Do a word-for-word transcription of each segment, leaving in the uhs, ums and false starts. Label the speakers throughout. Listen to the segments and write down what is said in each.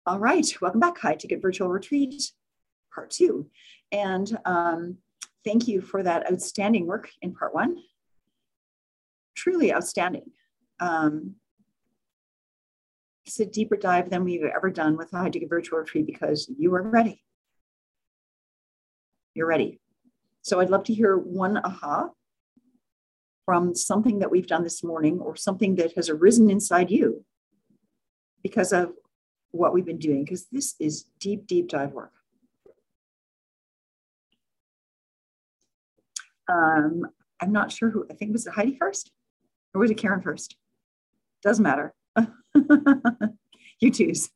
Speaker 1: All right, welcome back. High Ticket Virtual Retreat, part two. And um, thank you for that outstanding work in part one. Truly outstanding. Um, it's a deeper dive than we've ever done with the High Ticket Virtual Retreat because you are ready. You're ready. So I'd love to hear one aha from something that we've done this morning or something that has arisen inside you because of what we've been doing, because this is deep, deep dive work. Um, I'm not sure who, I think was it Heidi first or was it Karen first? Doesn't matter. You choose.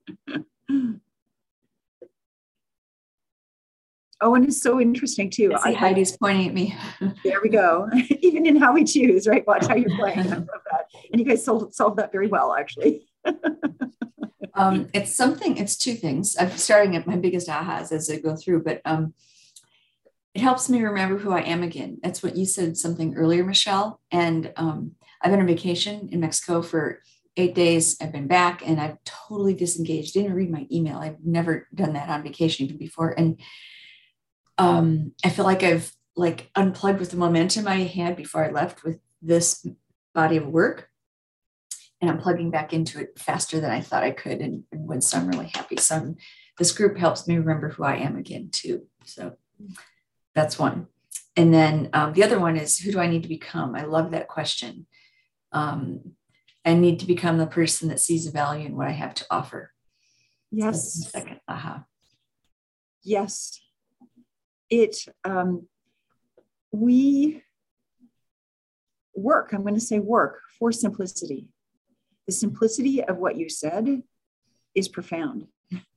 Speaker 1: Oh, and it's so interesting too.
Speaker 2: I see I, Heidi's pointing at me.
Speaker 1: There we go. Even in how we choose, right? Watch how you're playing. I love that. And you guys solved, solved that very well, actually.
Speaker 2: um, it's something, it's two things. I'm starting at my biggest ahas as I go through, but um, it helps me remember who I am again. That's what you said something earlier, Michelle. And um, I've been on vacation in Mexico for eight days. I've been back and I've totally disengaged. Didn't read my email. I've never done that on vacation even before. And um, I feel like I've like unplugged with the momentum I had before I left with this body of work. And I'm plugging back into it faster than I thought I could. And, and so I'm really happy. So I'm, this group helps me remember who I am again too. So that's one. And then um, the other one is, who do I need to become? I love that question. Um, I need to become the person that sees the value in what I have to offer.
Speaker 1: Yes.
Speaker 2: So second, aha. Uh-huh.
Speaker 1: Yes. It, um, we work, I'm going to say work for simplicity. The simplicity of what you said is profound.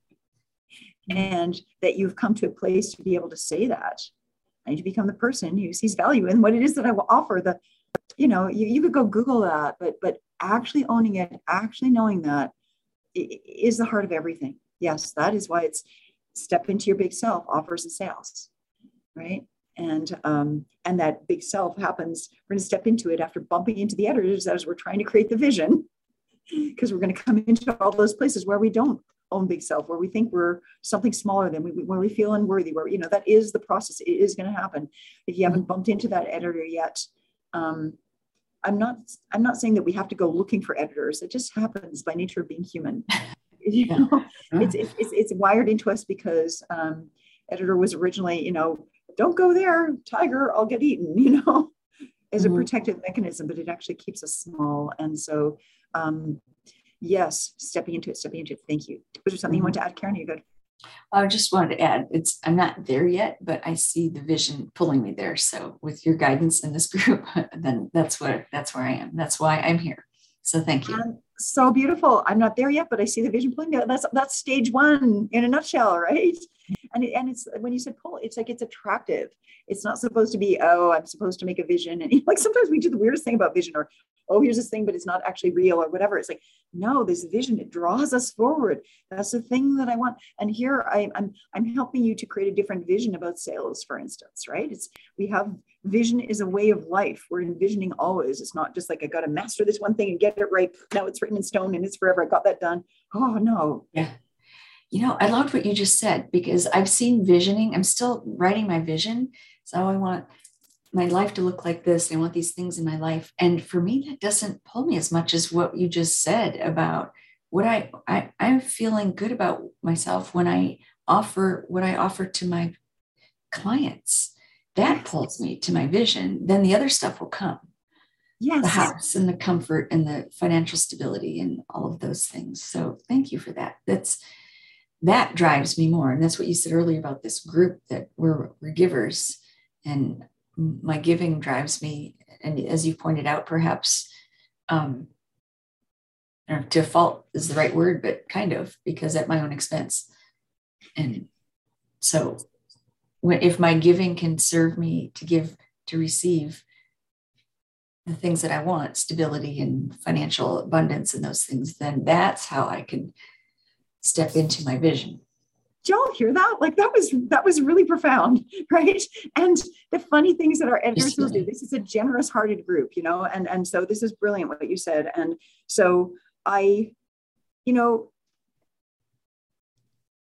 Speaker 1: And that you've come to a place to be able to say that. I need to become the person who sees value in what it is that I will offer. The, you know, you, you could go Google that, but but actually owning it, actually knowing that is the heart of everything. Yes, that is why it's step into your big self, offers and sales, right? And um, and that big self happens, we're going to step into it after bumping into the editors as we're trying to create the vision, because we're going to come into all those places where we don't own big self, where we think we're something smaller than we, where we feel unworthy, where, you know, that is the process. It is going to happen. If you haven't bumped into that editor yet, um, I'm not, I'm not saying that we have to go looking for editors. It just happens by nature of being human. You know, yeah. it's, it's, it's wired into us because um, editor was originally, you know, don't go there, tiger, I'll get eaten, you know, as mm-hmm. a protective mechanism, but it actually keeps us small. And so, um, yes, stepping into it, stepping into it. Thank you. Was there something mm-hmm. you want to add, Karen? Are you good?
Speaker 2: I just wanted to add, it's, I'm not there yet, but I see the vision pulling me there. So with your guidance in this group, then that's what, that's where I am. That's why I'm here. So thank you.
Speaker 1: Um, so beautiful. I'm not there yet, but I see the vision pulling me. That's, that's stage one in a nutshell, right? And, it, and it's, when you said pull, it's like, it's attractive. It's not supposed to be, oh, I'm supposed to make a vision. And like, sometimes we do the weirdest thing about vision, or, oh, here's this thing, but it's not actually real or whatever. It's like, no, this vision, it draws us forward. That's the thing that I want. And here I, I'm, I'm helping you to create a different vision about sales, for instance, right? It's, we have vision is a way of life. We're envisioning always. It's not just like, I got to master this one thing and get it right. Now it's written in stone and it's forever. I got that done. Oh no.
Speaker 2: Yeah. You know, I loved what you just said, because I've seen visioning. I'm still writing my vision. So I want my life to look like this. I want these things in my life. And for me, that doesn't pull me as much as what you just said about what I, I I'm feeling good about myself when I offer what I offer to my clients. That pulls me to my vision. Then the other stuff will come.
Speaker 1: Yes.
Speaker 2: The house and the comfort and the financial stability and all of those things. So thank you for that. That's, that drives me more. And that's what you said earlier about this group, that we're, we're givers, and my giving drives me. And as you pointed out, perhaps um, I don't know if default is the right word, but kind of, because at my own expense. And so when, if my giving can serve me to give, to receive the things that I want, stability and financial abundance and those things, then that's how I can step into my vision.
Speaker 1: Did y'all hear that? Like that was, that was really profound, right? And the funny things that our editors will do, this is a generous hearted group, you know, and, and so this is brilliant what you said. And so I, you know,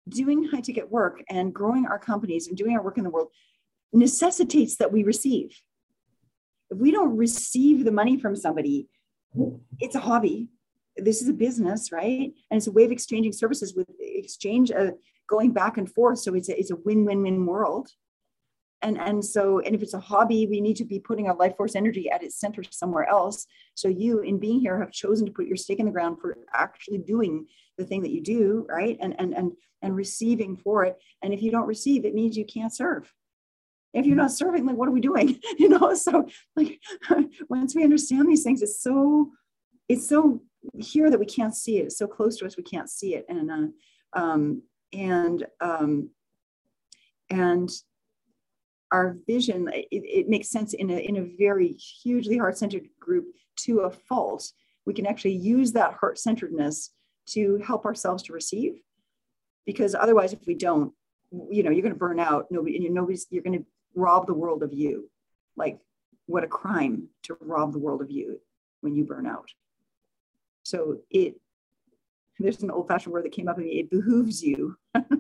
Speaker 1: doing high ticket work and growing our companies and doing our work in the world necessitates that we receive. If we don't receive the money from somebody, it's a hobby. This is a business, right? And it's a way of exchanging services with exchange, uh, going back and forth. So it's a, it's a win-win-win world. And, and so, and if it's a hobby, we need to be putting our life force energy at its center somewhere else. So you, in being here, have chosen to put your stake in the ground for actually doing the thing that you do, right? And, and, and, and receiving for it. And if you don't receive, it means you can't serve. If you're not serving, like, what are we doing? You know, so like, once we understand these things, it's so, it's so here that we can't see it. It's so close to us, we can't see it. And, uh, um, and, um, and our vision, it, it makes sense in a, in a very hugely heart-centered group to a fault. We can actually use that heart-centeredness to help ourselves to receive, because otherwise, if we don't, you know, you're going to burn out. Nobody, and you nobody's, you're going to rob the world of you. Like, what a crime to rob the world of you when you burn out. So it, there's an old-fashioned word that came up in me, it behooves you.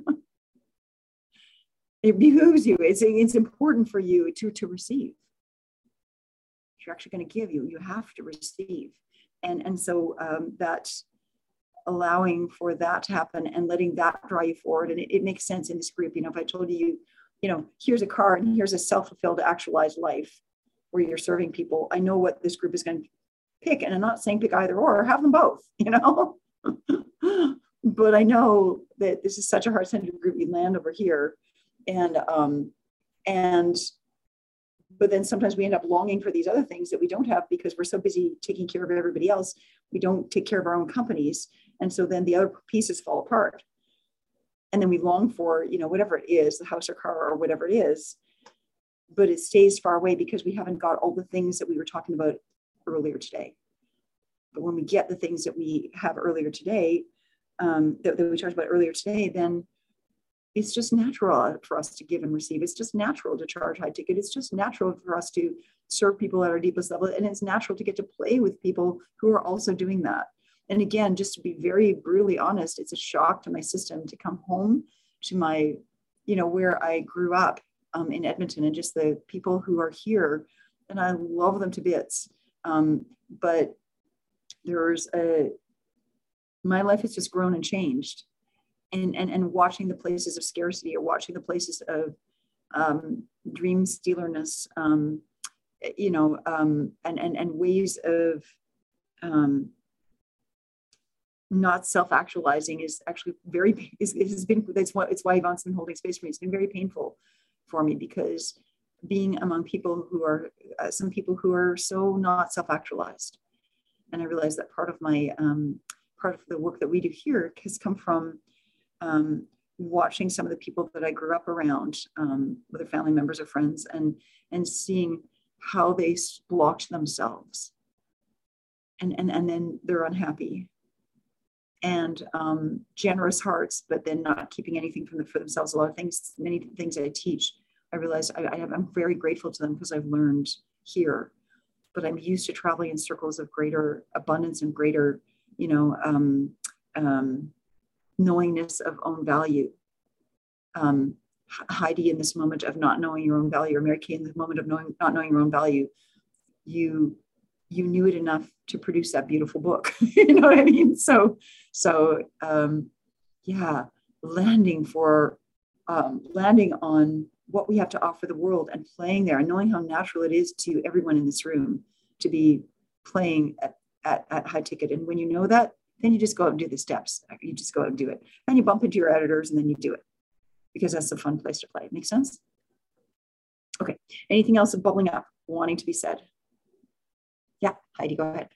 Speaker 1: It behooves you. It's, it's important for you to, to receive. If you're actually going to give, you, you have to receive. And, and so um, that allowing for that to happen and letting that draw you forward. And it, it makes sense in this group. You know, if I told you, you know, here's a car and here's a self-fulfilled, actualized life where you're serving people, I know what this group is going to pick. And I'm not saying pick either or, have them both, you know. But I know that this is such a heart-centered group. You land over here. And, um, and, but then sometimes we end up longing for these other things that we don't have because we're so busy taking care of everybody else. We don't take care of our own companies. And so then the other pieces fall apart. And then we long for, you know, whatever it is, the house or car or whatever it is, but it stays far away because we haven't got all the things that we were talking about earlier today. But when we get the things that we have earlier today, um, that, that we talked about earlier today, then it's just natural for us to give and receive. It's just natural to charge high ticket. It's just natural for us to serve people at our deepest level. And it's natural to get to play with people who are also doing that. And again, just to be very brutally honest, it's a shock to my system to come home to my, you know, where I grew up um, in Edmonton, and just the people who are here. And I love them to bits. Um, but there's a, my life has just grown and changed. And, and, and watching the places of scarcity, or watching the places of um, dream stealerness, um, you know, um, and, and, and ways of um, not self-actualizing is actually very, is, it has been, that's why, it's why Yvonne's been holding space for me. It's been very painful for me, because being among people who are, uh, some people who are so not self-actualized. And I realized that part of my, um, part of the work that we do here has come from Um, watching some of the people that I grew up around, um, whether family members or friends, and and seeing how they blocked themselves, and and and then they're unhappy, and um, generous hearts, but then not keeping anything from the, for themselves. A lot of things, many things I teach, I realize I, I have, I'm very grateful to them because I've learned here, but I'm used to traveling in circles of greater abundance and greater, you know. Um, um, knowingness of own value. Um, Heidi, in this moment of not knowing your own value, or Mary Kay, in the moment of knowing, not knowing your own value, you you knew it enough to produce that beautiful book. You know what I mean? So, so um, yeah, landing for um, landing on what we have to offer the world and playing there, and knowing how natural it is to everyone in this room to be playing at, at, at high ticket. And when you know that, then you just go out and do the steps. You just go out and do it. And you bump into your editors and then you do it, because that's a fun place to play. Make sense? Okay. Anything else bubbling up, wanting to be said? Yeah, Heidi, go ahead.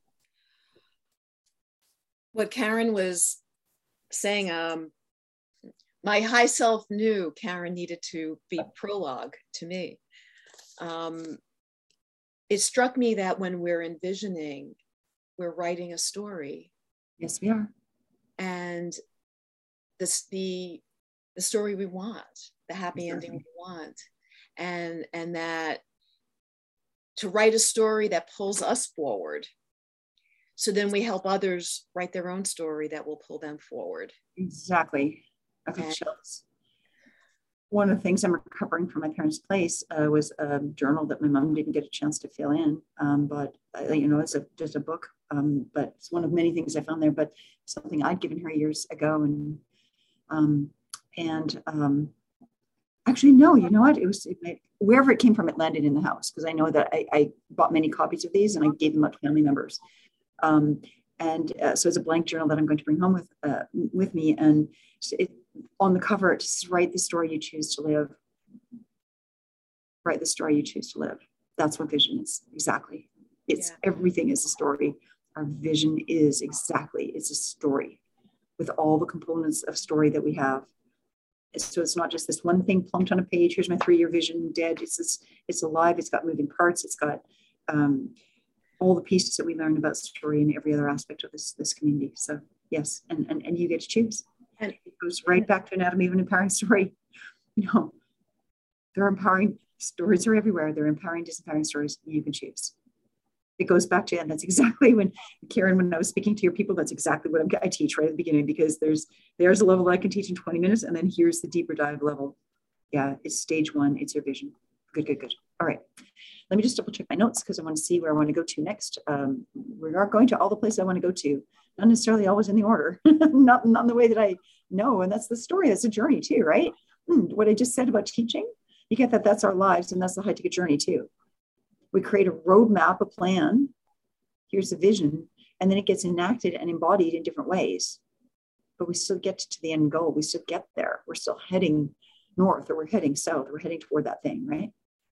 Speaker 3: What Karen was saying, um, my high self knew Karen needed to be prologue to me. Um, it struck me that when we're envisioning, we're writing a story.
Speaker 1: Yes, we are. And
Speaker 3: this, the, the story we want, the happy exactly. ending we want. And, and that to write a story that pulls us forward. So then we help others write their own story that will pull them forward.
Speaker 1: Exactly. Okay,
Speaker 3: And
Speaker 1: chills. One of the things I'm recovering from my parents' place uh, was a journal that my mom didn't get a chance to fill in, um, but uh, you know, it's a, just a book, um, but it's one of many things I found there, but something I'd given her years ago. And um, and um, actually, no, you know what? It was it, wherever it came from, it landed in the house, because I know that I, I bought many copies of these and I gave them out to family members. Um, and uh, so it's a blank journal that I'm going to bring home with uh, with me. And it, on the cover, it says, "Write the story you choose to live. Write the story you choose to live." That's what vision is. Exactly. It's
Speaker 3: yeah.
Speaker 1: Everything is a story. Our vision is exactly, it's a story with all the components of story that we have. So it's not just this one thing plunked on a page. Here's my three-year vision, dead. It's this, it's alive. It's got moving parts. It's got um, all the pieces that we learn about story in every other aspect of this this community. So yes, and and, and you get to choose. And it goes right back to Anatomy of an Empowering Story. You know, they're empowering stories are everywhere. They're empowering, disempowering stories. You can choose. It goes back to, and that's exactly when Karen, when I was speaking to your people, that's exactly what I'm, I teach right at the beginning, because there's there's a level I can teach in twenty minutes, and then here's the deeper dive level. Yeah, it's stage one. It's your vision. Good, good, good. All right. Let me just double check my notes, because I want to see where I want to go to next. Um, we are going to all the places I want to go to, not necessarily always in the order, not, not in the way that I know. And that's the story. That's a journey too, right? Hmm, what I just said about teaching, you get that that's our lives, and that's the high ticket journey too. We create a roadmap, a plan. Here's the vision, and then it gets enacted and embodied in different ways. But we still get to the end goal. We still get there. We're still heading north, or we're heading south. We're heading toward that thing, right?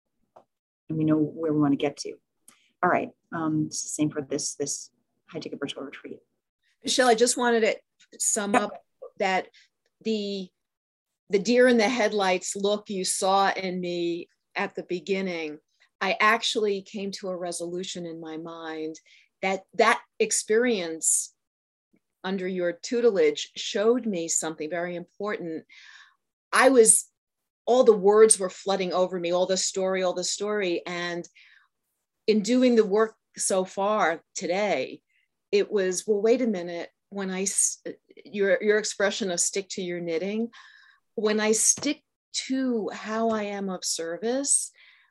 Speaker 1: And we know where we want to get to. All right. Um, it's the same for this, this high ticket virtual retreat.
Speaker 3: Michelle, I just wanted to sum up that the, the deer in the headlights look you saw in me at the beginning, I actually came to a resolution in my mind that that experience under your tutelage showed me something very important. I was, all the words were flooding over me, all the story, all the story. And in doing the work so far today, it was, well, wait a minute, when I, your, your expression of stick to your knitting, when I stick to how I am of service,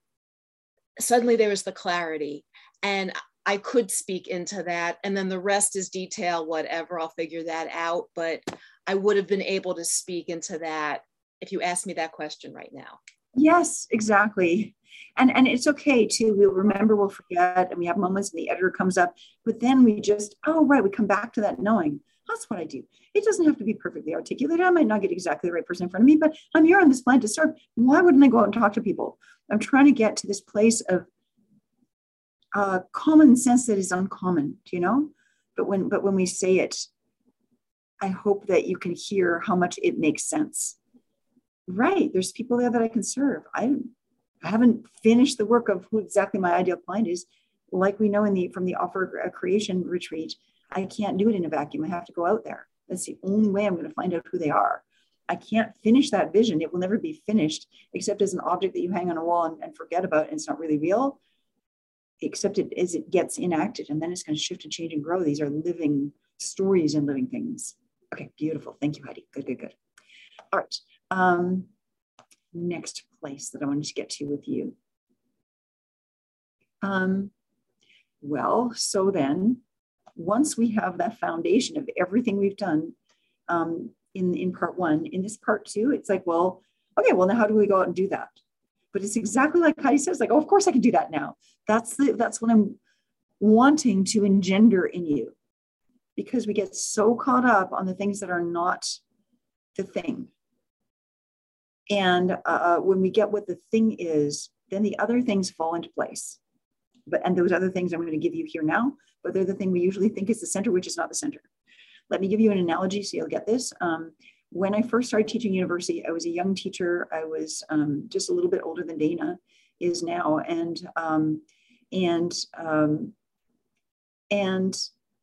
Speaker 3: suddenly there was the clarity, and I could speak into that. And then the rest is detail, whatever, I'll figure that out. But I would have been able to speak into that if you asked me that question right now.
Speaker 1: Yes, exactly. And, and it's okay too. We'll remember, we'll forget, and we have moments and the editor comes up, but then we just, oh, right, we come back to that knowing. That's what I do. It doesn't have to be perfectly articulated. I might not get exactly the right person in front of me, but I'm here on this planet to serve. Why wouldn't I go out and talk to people? I'm trying to get to this place of uh, common sense that is uncommon, you know? But when, but when we say it, I hope that you can hear how much it makes sense. Right. There's people there that I can serve. I, I haven't finished the work of who exactly my ideal client is. Like we know in the, from the offer creation retreat, I can't do it in a vacuum. I have to go out there. That's the only way I'm going to find out who they are. I can't finish that vision. It will never be finished except as an object that you hang on a wall and, and forget about, and it's not really real, except it, as it gets enacted, and then it's going to shift and change and grow. These are living stories and living things. Okay, beautiful. Thank you, Heidi. Good, good, good. All right. Um, next place that I wanted to get to with you. Um, well, so then, once we have that foundation of everything we've done um, in, in part one, in this part two, it's like, well, okay, well, now how do we go out and do that? But it's exactly like Heidi says, like, oh, of course I can do that now. That's the, that's what I'm wanting to engender in you, because we get so caught up on the things that are not the thing. And uh, when we get what the thing is, then the other things fall into place. But, and those other things I'm going to give you here now, but they're the thing we usually think is the center, which is not the center. Let me give you an analogy so you'll get this. Um, when I first started teaching university, I was a young teacher. I was um, just a little bit older than Dana is now. And, um, and, um, and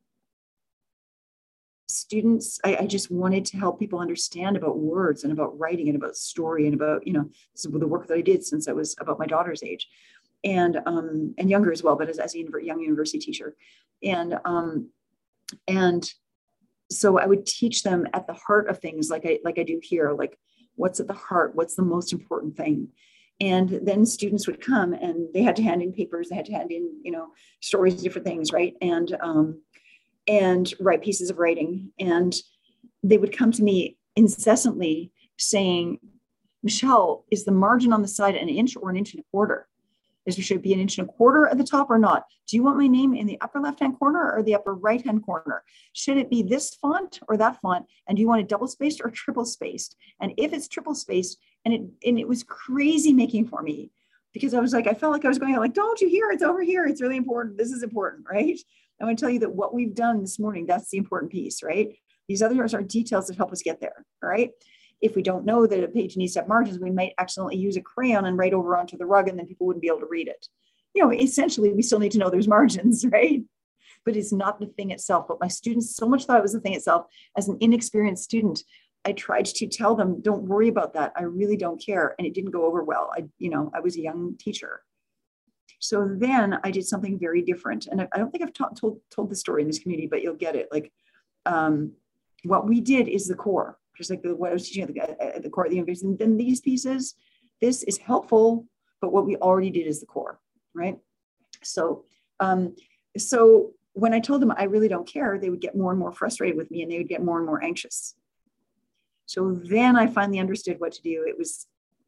Speaker 1: students, I, I just wanted to help people understand about words and about writing and about story and about, you know, this is the work that I did since I was about my daughter's age. And um, and younger as well, but as, as a young university teacher. And um, and so I would teach them at the heart of things, like I like I do here, like what's at the heart, what's the most important thing. And then students would come and they had to hand in papers, they had to hand in, you know, stories, different things, right? And um, and write pieces of writing. And they would come to me incessantly saying, Michelle, is the margin on the side an inch or an inch and a quarter? Is there should be an inch and a quarter at the top or not? Do you want my name in the upper left-hand corner or the upper right-hand corner? Should it be this font or that font? And do you want it double spaced or triple spaced? And if it's triple spaced, and it and it was crazy making for me, because I was like, I felt like I was going like, don't you hear? It's over here. It's really important. This is important, right? I want to tell you that what we've done this morning, that's the important piece, right? These others are details that help us get there, right? If we don't know that a page needs to have margins, we might accidentally use a crayon and write over onto the rug, and then people wouldn't be able to read it. You know, essentially, we still need to know there's margins, right? But it's not the thing itself. But my students so much thought it was the thing itself. As an inexperienced student, I tried to tell them, don't worry about that. I really don't care. And it didn't go over well. I, you know, I was a young teacher. So then I did something very different. And I, I don't think I've ta- told, told the story in this community, but you'll get it. Like um, what we did is the core. Just like the, what I was teaching at the, at the core of the university. And then these pieces, this is helpful, but what we already did is the core, right? So, um, so when I told them I really don't care, they would get more and more frustrated with me and they would get more and more anxious. So then I finally understood what to do. It was,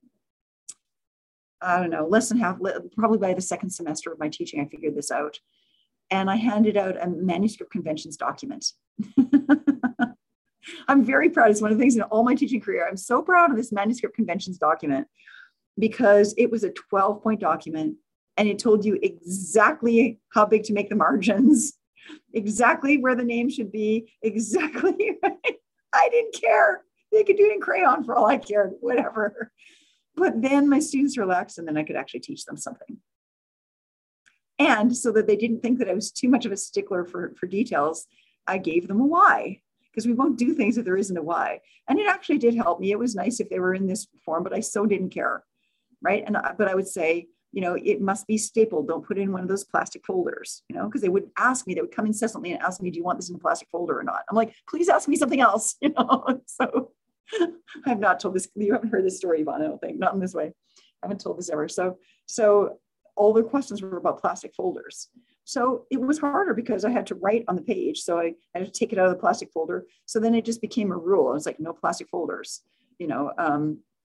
Speaker 1: I don't know, less than half, probably by the second semester of my teaching, I figured this out. And I handed out a manuscript conventions document. I'm very proud. It's one of the things in all my teaching career. I'm so proud of this manuscript conventions document because it was a twelve point document and it told you exactly how big to make the margins, exactly where the name should be, exactly. Right? I didn't care. They could do it in crayon for all I cared, whatever. But then my students relaxed and then I could actually teach them something. And so that they didn't think that I was too much of a stickler for, for details, I gave them a why. Because we won't do things if there isn't a why. And it actually did help me. It was nice if they were in this form, but I so didn't care, right? And but I would say, you know, it must be stapled. Don't put it in one of those plastic folders, you know, because they would ask me, they would come incessantly and ask me, do you want this in a plastic folder or not? I'm like, please ask me something else, you know? So I've not told this, you haven't heard this story, Yvonne, I don't think, not in this way. I haven't told this ever. So, so all the questions were about plastic folders. So it was harder because I had to write on the page. So I had to take it out of the plastic folder. So then it just became a rule. I was like, no plastic folders, you know. Um,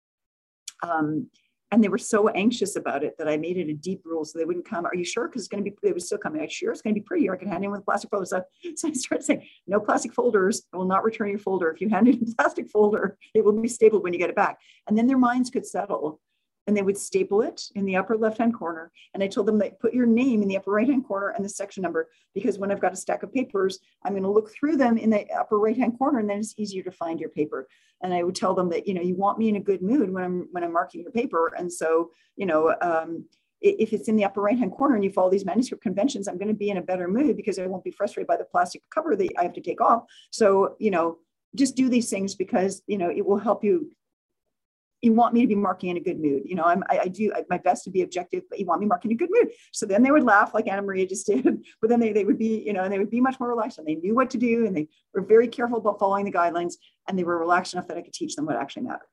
Speaker 1: um, and they were so anxious about it that I made it a deep rule so they wouldn't come. Are you sure? Because it's going to be, they would still come. Are you sure it's going to be pretty? Or I can hand in with a plastic folder. So, so I started saying, no plastic folders. I will not return your folder. If you hand it in a plastic folder, it will be stapled when you get it back. And then their minds could settle. And they would staple it in the upper left-hand corner. And I told them that put your name in the upper right-hand corner and the section number, because when I've got a stack of papers, I'm going to look through them in the upper right-hand corner, and then it's easier to find your paper. And I would tell them that, you know, you want me in a good mood when I'm when I'm marking your paper. And so, you know, um, if it's in the upper right-hand corner and you follow these manuscript conventions, I'm going to be in a better mood because I won't be frustrated by the plastic cover that I have to take off. So, you know, just do these things because, you know, it will help you. You want me to be marking in a good mood. You know, I'm, I, I do my best to be objective, but you want me marking in a good mood. So then they would laugh like Anna Maria just did, but then they, they would be, you know, and they would be much more relaxed and they knew what to do. And they were very careful about following the guidelines and they were relaxed enough that I could teach them what actually mattered.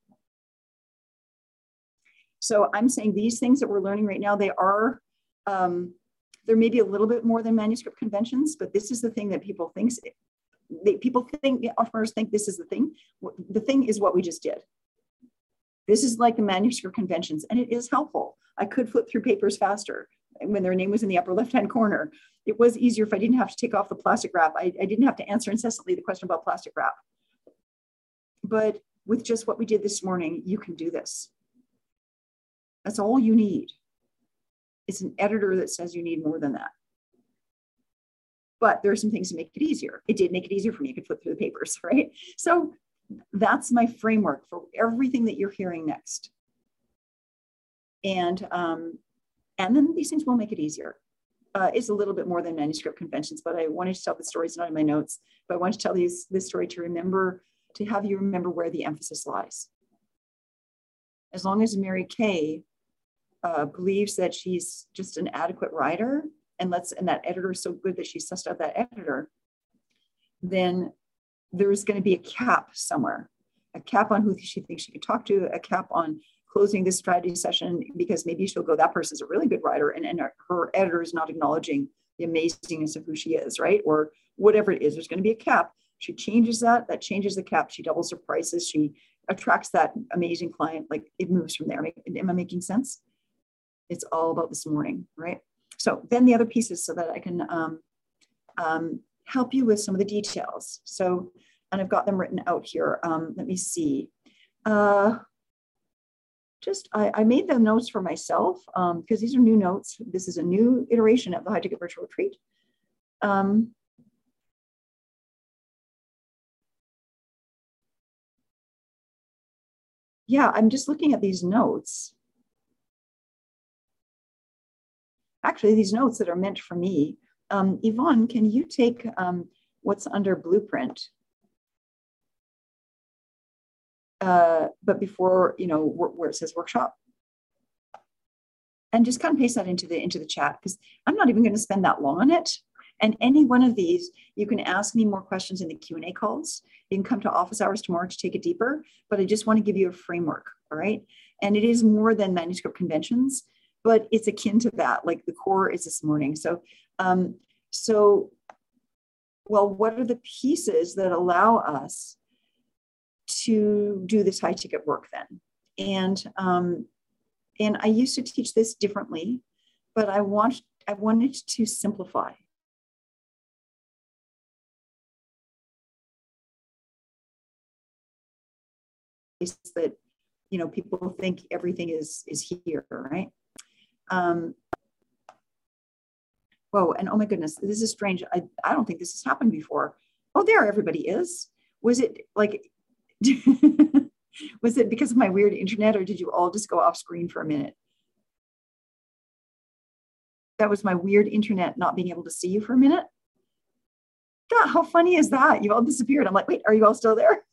Speaker 1: So I'm saying these things that we're learning right now, they are, um, there may be a little bit more than manuscript conventions, but this is the thing that people think, they, people think, entrepreneurs think this is the thing. The thing is what we just did. This is like the manuscript conventions, and it is helpful. I could flip through papers faster when their name was in the upper left-hand corner. It was easier if I didn't have to take off the plastic wrap. I, I didn't have to answer incessantly the question about plastic wrap. But with just what we did this morning, you can do this. That's all you need. It's an editor that says you need more than that. But there are some things to make it easier. It did make it easier for me. I could flip through the papers, right? So that's my framework for everything that you're hearing next. And, um, and then these things will make it easier. Uh, it's a little bit more than manuscript conventions, but I wanted to tell the story. It's not in my notes, but I want to tell you this story to remember, to have you remember where the emphasis lies. As long as Mary Kay uh, believes that she's just an adequate writer and lets, and that editor is so good that she sussed out that editor, then there's going to be a cap somewhere, a cap on who she thinks she can talk to, a cap on closing this strategy session, because maybe she'll go, that person's a really good writer, and, and her editor is not acknowledging the amazingness of who she is, right? Or whatever it is, there's going to be a cap. She changes that, that changes the cap. She doubles her prices. She attracts that amazing client. Like, it moves from there. Am I making sense? It's all about this morning, right? So then the other pieces, so that I can um, um, help you with some of the details. So, and I've got them written out here. Um, let me see. Uh, just, I, I made the notes for myself um, because these are new notes. This is a new iteration of the High Ticket Virtual Retreat. Um, yeah, I'm just looking at these notes. Actually, these notes that are meant for me. Um, Yvonne, can you take um, what's under blueprint? Uh, but before, you know, where, where it says workshop, and just kind of paste that into the into the chat, because I'm not even going to spend that long on it. And any one of these, you can ask me more questions in the Q and A calls. You can come to office hours tomorrow to take it deeper, but I just want to give you a framework, all right? And it is more than manuscript conventions, but it's akin to that, like the core is this morning. So, um, so, well, what are the pieces that allow us to do this high ticket work then? And, um, and I used to teach this differently, but I want, I wanted to simplify. That, you know, people think everything is, is here, right? Um, whoa, and oh my goodness, this is strange. I, I don't think this has happened before. Oh, there everybody is. Was it like, was it because of my weird internet, or did you all just go off screen for a minute? That was my weird internet not being able to see you for a minute. God, how funny is that? You all disappeared. I'm like, wait, are you all still there?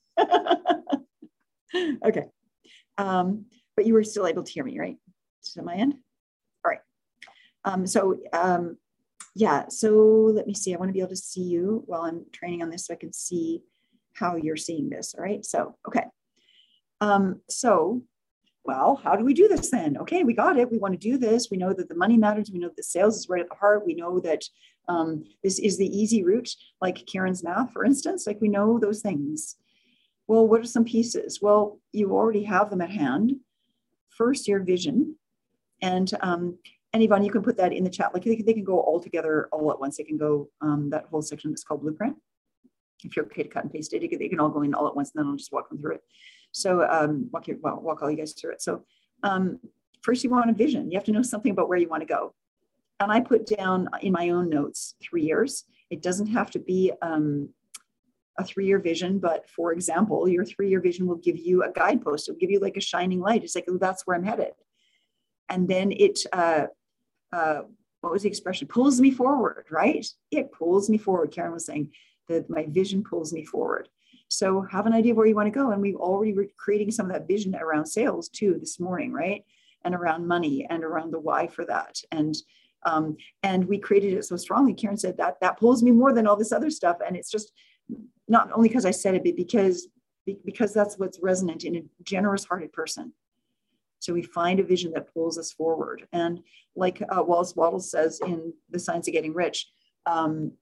Speaker 1: Okay. Um, but you were still able to hear me, right? Is that my end? All right. Um, so um, yeah, so let me see. I want to be able to see you while I'm training on this so I can see how you're seeing this. All right. So, okay. Um, so, well, how do we do this then? Okay, we got it. We want to do this. We know that the money matters. We know that sales is right at the heart. We know that um, this is the easy route, like Karen's math, for instance. Like, we know those things. Well, what are some pieces? Well, you already have them at hand. First, your vision. And, um, and Yvonne, you can put that in the chat. Like, they can, they can go all together all at once. They can go um, that whole section that's called Blueprint. If you're okay to cut and paste it, they can all go in all at once, and then I'll just walk them through it. So um, walk, your, well, walk all you guys through it. So um, first, you want a vision. You have to know something about where you want to go. And I put down in my own notes three years. It doesn't have to be um, a three-year vision, but for example, your three-year vision will give you a guidepost. It'll give you like a shining light. It's like, oh, that's where I'm headed. And then it, uh, uh, what was the expression? Pulls me forward, right? It pulls me forward. Karen was saying that my vision pulls me forward. So have an idea of where you want to go. And we've already were creating some of that vision around sales too this morning, right? And around money and around the why for that. And um, and we created it so strongly. Karen said that that pulls me more than all this other stuff. And it's just not only because I said it, but because, because that's what's resonant in a generous hearted person. So we find a vision that pulls us forward. And like uh, Wallace Wattles says in The Science of Getting Rich, um,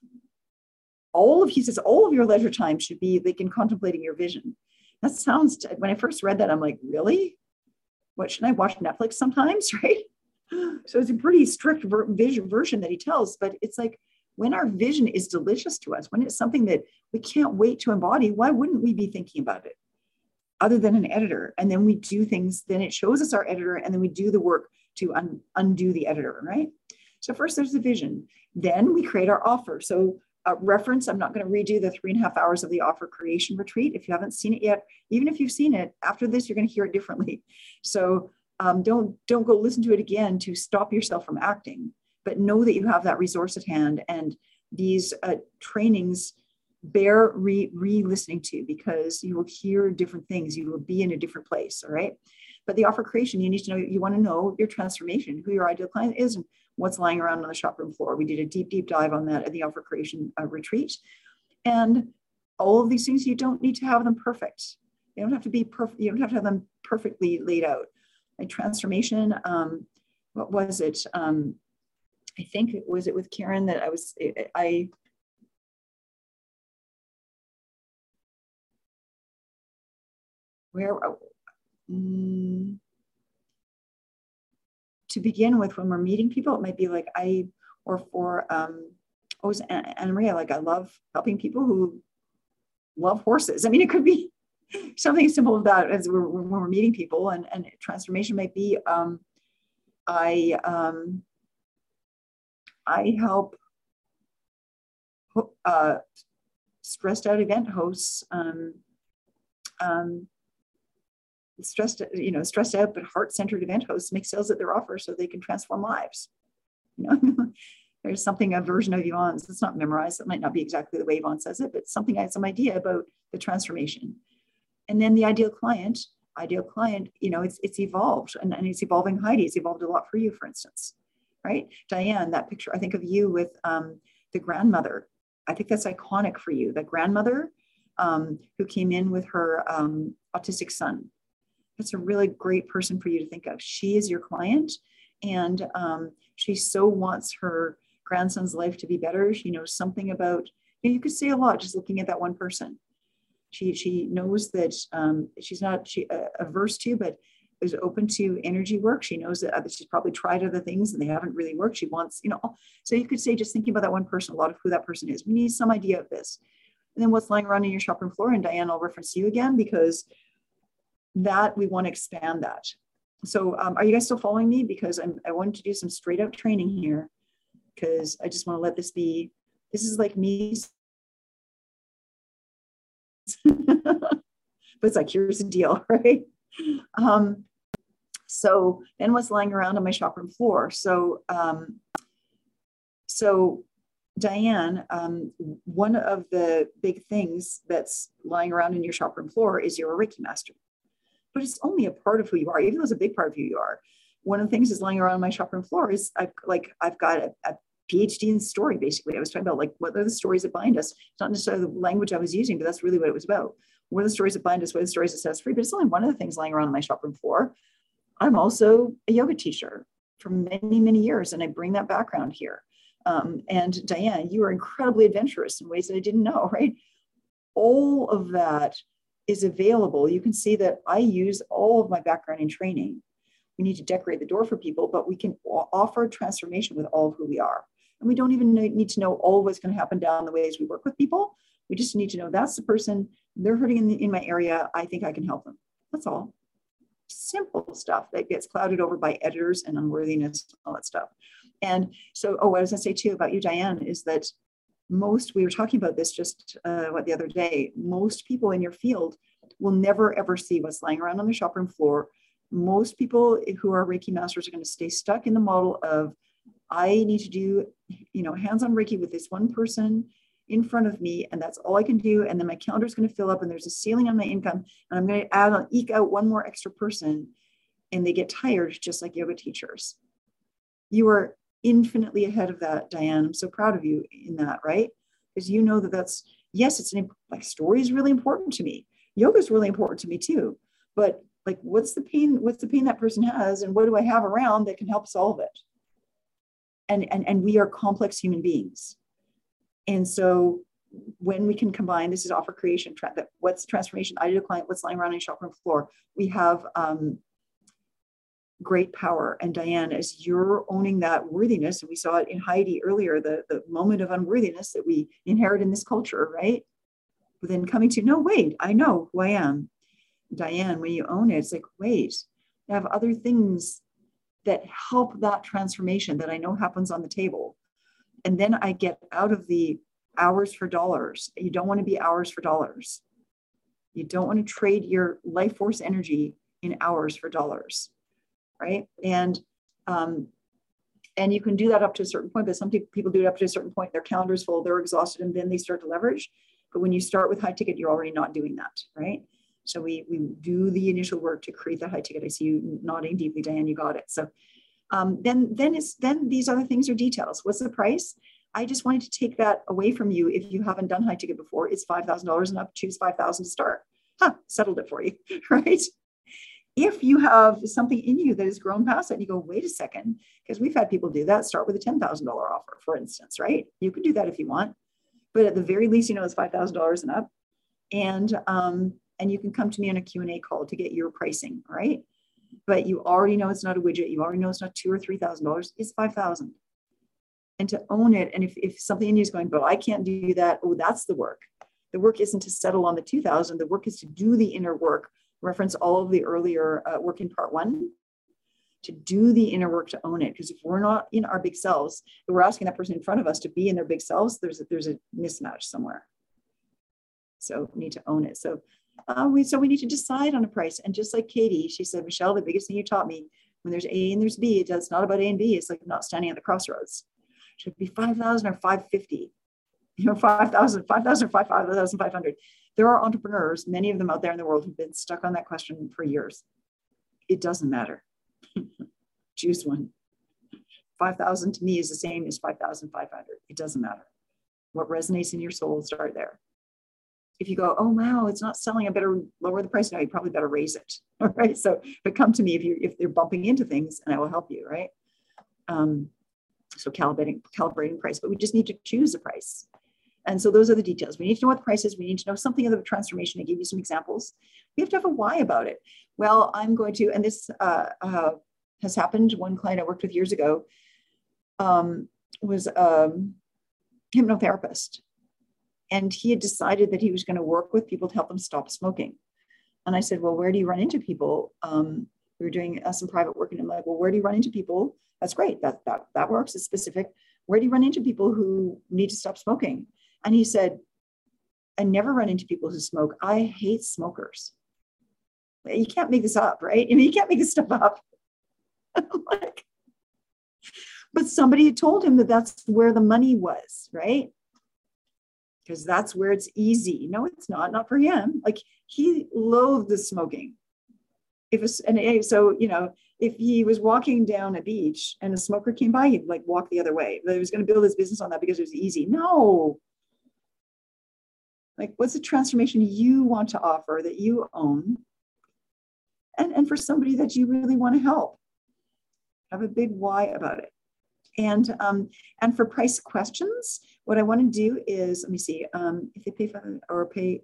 Speaker 1: all of, he says, all of your leisure time should be like in contemplating your vision. That sounds, when I first read that, I'm like, really? What, should I watch Netflix sometimes, right? So it's a pretty strict ver vision version that he tells, but it's like, when our vision is delicious to us, when it's something that we can't wait to embody, why wouldn't we be thinking about it other than an editor? And then we do things, then it shows us our editor, and then we do the work to un undo the editor, right? So first there's the vision. Then we create our offer. So uh, reference, I'm not going to redo the three and a half hours of the offer creation retreat. If you haven't seen it yet, even if you've seen it, after this, you're going to hear it differently. So um, don't, don't go listen to it again to stop yourself from acting. But know that you have that resource at hand, and these uh, trainings bear re, re-listening to, because you will hear different things. You will be in a different place, all right? But the offer creation, you need to know, you want to know your transformation, who your ideal client is, and what's lying around on the shop room floor. We did a deep, deep dive on that at the offer creation uh, retreat. And all of these things, you don't need to have them perfect. You don't have to be perfect. You don't have to have them perfectly laid out. Like transformation, um, what was it? Um, I think it was it with Karen that I was, I, where, um, to begin with, when we're meeting people, it might be like I, or for, um, oh, it was Anna Maria, like I love helping people who love horses. I mean, it could be something as simple as that as we're, when we're meeting people, and, and transformation might be, um, I, um, I help uh, stressed out event hosts, um, um, stressed, you know, stressed out but heart-centered event hosts make sales at their offer so they can transform lives. You know, there's something, a version of Yvonne's that's not memorized. It might not be exactly the way Yvonne says it, but something I had some idea about the transformation. And then the ideal client, ideal client, you know, it's it's evolved, and, and it's evolving. Heidi, it's evolved a lot for you, for instance, right? Diane, that picture, I think of you with um, the grandmother. I think that's iconic for you. The grandmother um, who came in with her um, autistic son. That's a really great person for you to think of. She is your client, and um, she so wants her grandson's life to be better. She knows something about, you know, you could say a lot just looking at that one person. She she knows that um, she's not she uh, averse to, but is open to energy work. She knows that, uh, that she's probably tried other things and they haven't really worked. She wants, you know, so you could say, just thinking about that one person, a lot of who that person is. We need some idea of this. And then what's lying around in your shop room floor, and Diane, I'll reference you again, because that we want to expand that. So um, are you guys still following me? Because I'm, I wanted to do some straight up training here, because I just want to let this be, this is like me. But it's like, here's the deal, right? Um, so then what's lying around on my shop room floor? So, um, so Diane, um, one of the big things that's lying around in your shop room floor is you're a Reiki master, but it's only a part of who you are, even though it's a big part of who you are. One of the things that's lying around on my shop room floor is I've like, I've got a, a PhD in story, basically. I was talking about like, what are the stories that bind us? It's not necessarily the language I was using, but that's really what it was about. What are the stories that bind us? What are the stories that set us free? But it's only one of the things lying around on my shop room floor. I'm also a yoga teacher for many, many years, and I bring that background here. Um, and Diane, you are incredibly adventurous in ways that I didn't know, right? All of that is available. You can see that I use all of my background in training. We need to decorate the door for people, but we can offer transformation with all of who we are. And we don't even need to know all of what's going to happen down the ways we work with people. We just need to know that's the person, they're hurting in, the, in my area. I think I can help them. That's all. Simple stuff that gets clouded over by editors and unworthiness, all that stuff. And so, oh, what I was going to say too about you, Diane, is that most, we were talking about this just uh, what the other day, most people in your field will never ever see what's lying around on their shop room floor. Most people who are Reiki masters are going to stay stuck in the model of, I need to do, you know, hands-on Reiki with this one person in front of me, and that's all I can do. And then my calendar is going to fill up, and there's a ceiling on my income, and I'm going to add on, eke out one more extra person, and they get tired, just like yoga teachers. You are infinitely ahead of that, Diane. I'm so proud of you in that, right? Because you know that that's, yes, it's an, like, story is really important to me. Yoga is really important to me too. But like, what's the pain, what's the pain that person has, and what do I have around that can help solve it? And, and, and we are complex human beings. And so when we can combine, this is offer creation, tra- that what's transformation, ideal client, what's lying around on your shop room floor, we have um, great power. And Diane, as you're owning that worthiness, and we saw it in Heidi earlier, the, the moment of unworthiness that we inherit in this culture, right? But then coming to, no, wait, I know who I am. Diane, when you own it, it's like, wait, I have other things that help that transformation that I know happens on the table. And then I get out of the hours for dollars. You don't want to be hours for dollars. You don't want to trade your life force energy in hours for dollars, right? And um, and you can do that up to a certain point, but some people do it up to a certain point. Their calendar's full, they're exhausted, and then they start to leverage. But when you start with high ticket, you're already not doing that, right? So we we do the initial work to create that high ticket. I see you nodding deeply, Diane, you got it. So um, then then it's then these other things are details. What's the price? I just wanted to take that away from you. If you haven't done high ticket before, it's five thousand dollars and up, choose five thousand to start. Huh, settled it for you, right? If you have something in you that has grown past that and you go, wait a second, because we've had people do that, start with a ten thousand dollars offer, for instance, right? You can do that if you want, but at the very least, you know, it's five thousand dollars and up. And, um, and you can come to me on a Q and A call to get your pricing, right? But you already know it's not a widget. You already know it's not two or three thousand dollars. It's five thousand. And to own it. And if, if something in you is going, but I can't do that. Oh, that's the work. The work isn't to settle on the two thousand. The work is to do the inner work. Reference all of the earlier uh, work in part one. To do the inner work to own it. Because if we're not in our big selves, if we're asking that person in front of us to be in their big selves, there's a, there's a mismatch somewhere. So we need to own it. So uh, we so we need to decide on a price. And just like Katie, she said, Michelle, the biggest thing you taught me, when there's A and there's B, it's not about A and B. It's like not standing at the crossroads. It should be five thousand or five fifty. You know, five thousand, five thousand or five thousand five hundred. There are entrepreneurs, many of them out there in the world, who've been stuck on that question for years. It doesn't matter. Choose one. five thousand to me is the same as five thousand five hundred. It doesn't matter. What resonates in your soul, start there. If you go, oh, wow, it's not selling, I better lower the price now, you probably better raise it. All right. So, but come to me if you if they're bumping into things and I will help you, right? Um, so calibrating, calibrating price, but we just need to choose a price. And so those are the details. We need to know what the price is. We need to know something of the transformation. I gave you some examples. We have to have a why about it. Well, I'm going to, and this uh, uh, has happened. One client I worked with years ago um, was a hypnotherapist. And he had decided that he was going to work with people to help them stop smoking. And I said, well, where do you run into people? Um, we were doing uh, some private work, and I'm like, well, where do you run into people? That's great. That, that, that works. It's specific. Where do you run into people who need to stop smoking? And he said, I never run into people who smoke. I hate smokers. You can't make this up, right? I mean, you can't make this stuff up. Like, but somebody had told him that that's where the money was, right? Because that's where it's easy. No, it's not, not for him. Like, he loathed the smoking. If it's, and so, you know, if he was walking down a beach and a smoker came by, he'd like walk the other way. But he was going to build his business on that because it was easy. No. Like, what's the transformation you want to offer that you own? And, and for somebody that you really want to help. Have a big why about it. And um, and for price questions, what I want to do is, let me see, um, if they pay for or pay.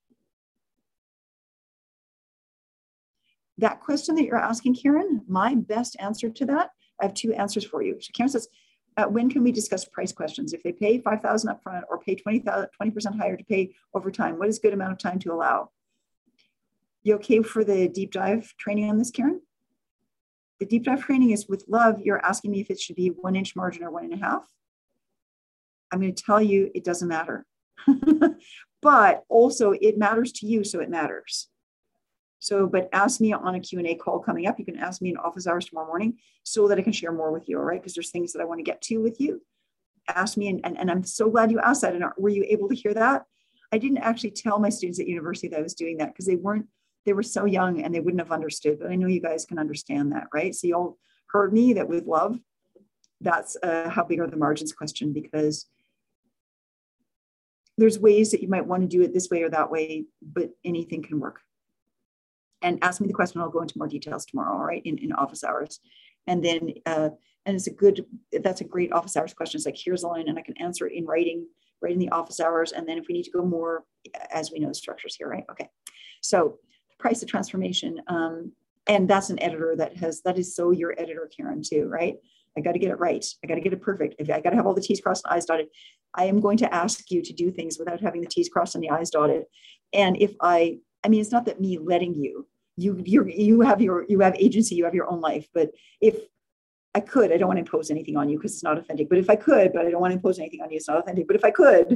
Speaker 1: That question that you're asking, Karen, my best answer to that, I have two answers for you. So Karen says, uh, when can we discuss price questions? If they pay five thousand dollars upfront or pay twenty percent higher to pay over time, what is a good amount of time to allow? You okay for the deep dive training on this, Karen? The deep dive training is with love. You're asking me if it should be one inch margin or one and a half. I'm going to tell you it doesn't matter. But also it matters to you, so it matters. So, but ask me on a Q and A call coming up. You can ask me in office hours tomorrow morning so that I can share more with you, all right? Because there's things that I want to get to with you. Ask me, and, and, and I'm so glad you asked that. And were you able to hear that? I didn't actually tell my students at university that I was doing that because they weren't, they were so young and they wouldn't have understood, but I know you guys can understand that, right? So you all heard me that with love, that's uh, how big are the margins question, because there's ways that you might want to do it this way or that way, but anything can work. And ask me the question, I'll go into more details tomorrow, all right, in, in office hours. And then, uh, and it's a good, that's a great office hours question. It's like, here's a line and I can answer it in writing, right in the office hours. And then if we need to go more, as we know, structures here, right? Okay. So price of transformation. Um, and that's an editor that has, that is so your editor, Karen, too, right? I got to get it right. I got to get it perfect. If I got to have all the T's crossed and I's dotted, I am going to ask you to do things without having the T's crossed and the I's dotted. And if I, I mean, it's not that me letting you, you, you, you have your, you have agency, you have your own life. But if I could, I don't want to impose anything on you because it's not authentic. But if I could, but I don't want to impose anything on you, it's not authentic. But if I could,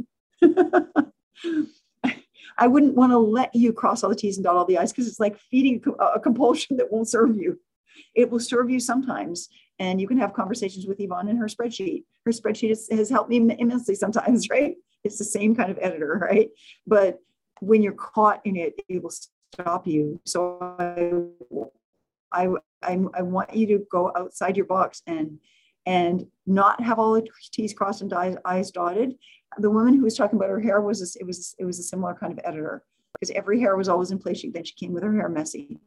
Speaker 1: I wouldn't want to let you cross all the T's and dot all the I's because it's like feeding a compulsion that won't serve you. It will serve you sometimes. And you can have conversations with Yvonne in her spreadsheet. Her spreadsheet has, has helped me immensely sometimes, right? It's the same kind of editor, right? But when you're caught in it, it will stop you. So I, I, I, I want you to go outside your box and, and not have all the T's crossed and I's dotted. The woman who was talking about her hair was, a, it was, it was a similar kind of editor, because every hair was always in place. She, then she came with her hair messy.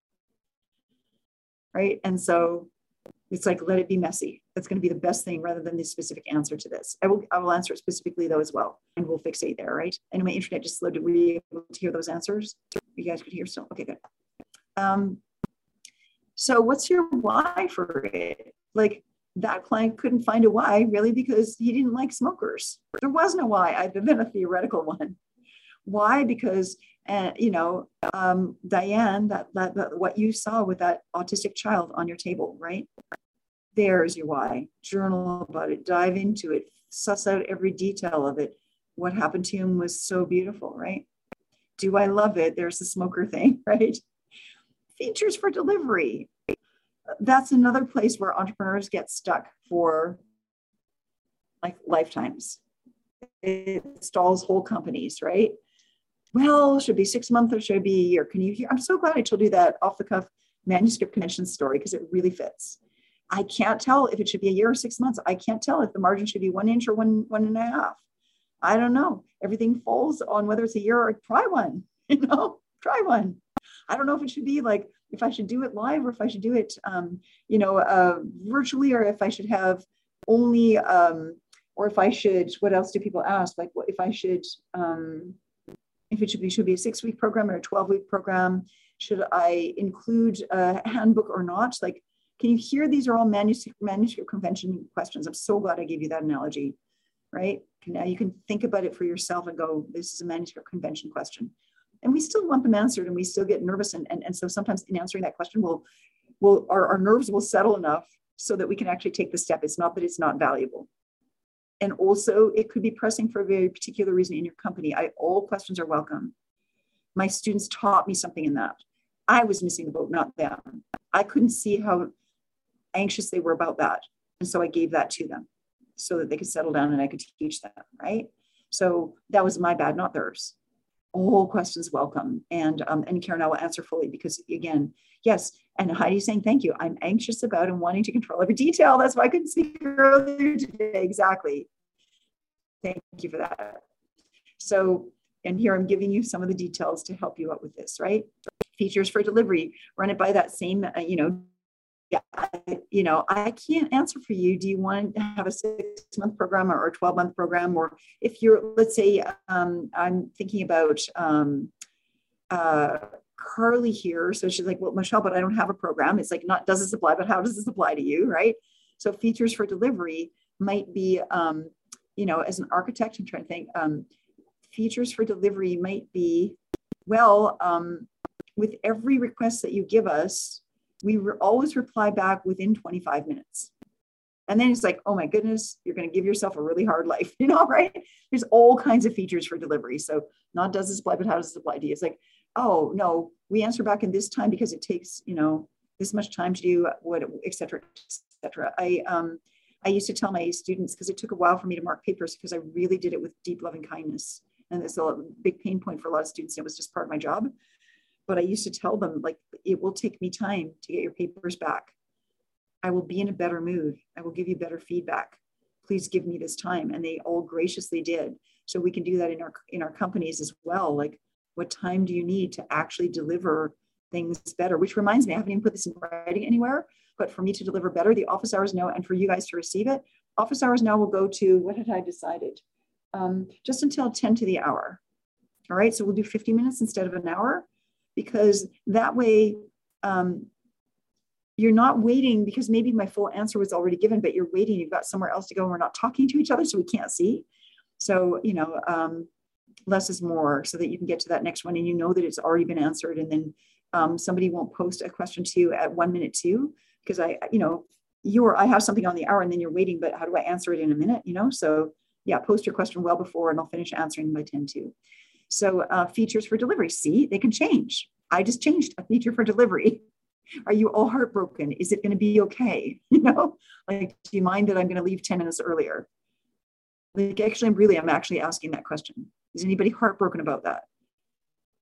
Speaker 1: Right. And so it's like, let it be messy. That's going to be the best thing rather than the specific answer to this. I will, I will answer it specifically though as well. And we'll fixate there. Right. And my internet just slowed. Were you able to hear those answers? You guys could hear still? Okay, good. Um, so what's your why for it? Like, that client couldn't find a why really because he didn't like smokers. There was no why other than a theoretical one. Why? Because, uh, you know, um, Diane, that, that, that what you saw with that autistic child on your table, right? There's your why. Journal about it, dive into it, suss out every detail of it. What happened to him was so beautiful, right? Do I love it? There's the smoker thing, right? Features for delivery. That's another place where entrepreneurs get stuck for like lifetimes. It stalls whole companies, right? Well, should it be six months or should it be a year? Can you hear? I'm so glad I told you that off the cuff manuscript convention story because it really fits. I can't tell if it should be a year or six months. I can't tell if the margin should be one inch or one, one and a half. I don't know. Everything falls on whether it's a year or try one, you know, try one. I don't know if it should be like, if I should do it live or if I should do it, um, you know, uh, virtually, or if I should have only, um, or if I should, what else do people ask? Like, what if I should, um, if it should be, should be a six week program or a twelve week program? Should I include a handbook or not? Like, can you hear these are all manuscript, manuscript convention questions? I'm so glad I gave you that analogy, right? Now you can think about it for yourself and go, this is a manuscript convention question. And we still want them answered and we still get nervous. And, and, and so sometimes in answering that question, we'll, we'll, our, our nerves will settle enough so that we can actually take the step. It's not that it's not valuable. And also it could be pressing for a very particular reason in your company. I, all questions are welcome. My students taught me something in that. I was missing the boat, not them. I couldn't see how anxious they were about that. And so I gave that to them so that they could settle down and I could teach them, right? So that was my bad, not theirs. All questions welcome. And, um, and Karen, I will answer fully because again, yes. And Heidi's saying, thank you. I'm anxious about and wanting to control every detail. That's why I couldn't speak earlier today. Exactly. Thank you for that. So, and here I'm giving you some of the details to help you out with this, right? Features for delivery, run it by that same, uh, you know, yeah, I, you know, I can't answer for you. Do you want to have a six month program or a twelve month program? Or if you're, let's say, um, I'm thinking about um, uh, Carly here. So she's like, well, Michelle, but I don't have a program. It's like, not, does this apply, but how does this apply to you, right? So features for delivery might be, um, you know, as an architect, I'm trying to think, um, features for delivery might be, well, um, with every request that you give us, we re- always reply back within twenty-five minutes. And then it's like, oh my goodness, you're going to give yourself a really hard life, you know, right? There's all kinds of features for delivery. So not does this apply, but how does this apply to you? It's like, oh no, we answer back in this time because it takes, you know, this much time to do what, et cetera, et cetera. I, um, I used to tell my students, because it took a while for me to mark papers because I really did it with deep love and kindness. And it's a big pain point for a lot of students. It was just part of my job. But I used to tell them, like, it will take me time to get your papers back. I will be in a better mood. I will give you better feedback. Please give me this time. And they all graciously did. So we can do that in our, in our companies as well. Like, what time do you need to actually deliver things better? Which reminds me, I haven't even put this in writing anywhere, but for me to deliver better, the office hours now, and for you guys to receive it, office hours now will go to, what had I decided? Um, just until ten to the hour. All right, so we'll do fifty minutes instead of an hour, because that way um, you're not waiting, because maybe my full answer was already given, but you're waiting, you've got somewhere else to go and we're not talking to each other, so we can't see. So, you know, um, less is more, so that you can get to that next one and you know that it's already been answered, and then um, somebody won't post a question to you at one minute two, because I, you know, you're, I have something on the hour and then you're waiting, but how do I answer it in a minute, you know? So yeah, post your question well before and I'll finish answering by ten two. So uh, features for delivery, see, they can change. I just changed a feature for delivery. Are you all heartbroken? Is it going to be okay? You know, like, do you mind that I'm going to leave ten minutes earlier? Like, actually, I'm really, I'm actually asking that question. Is anybody heartbroken about that?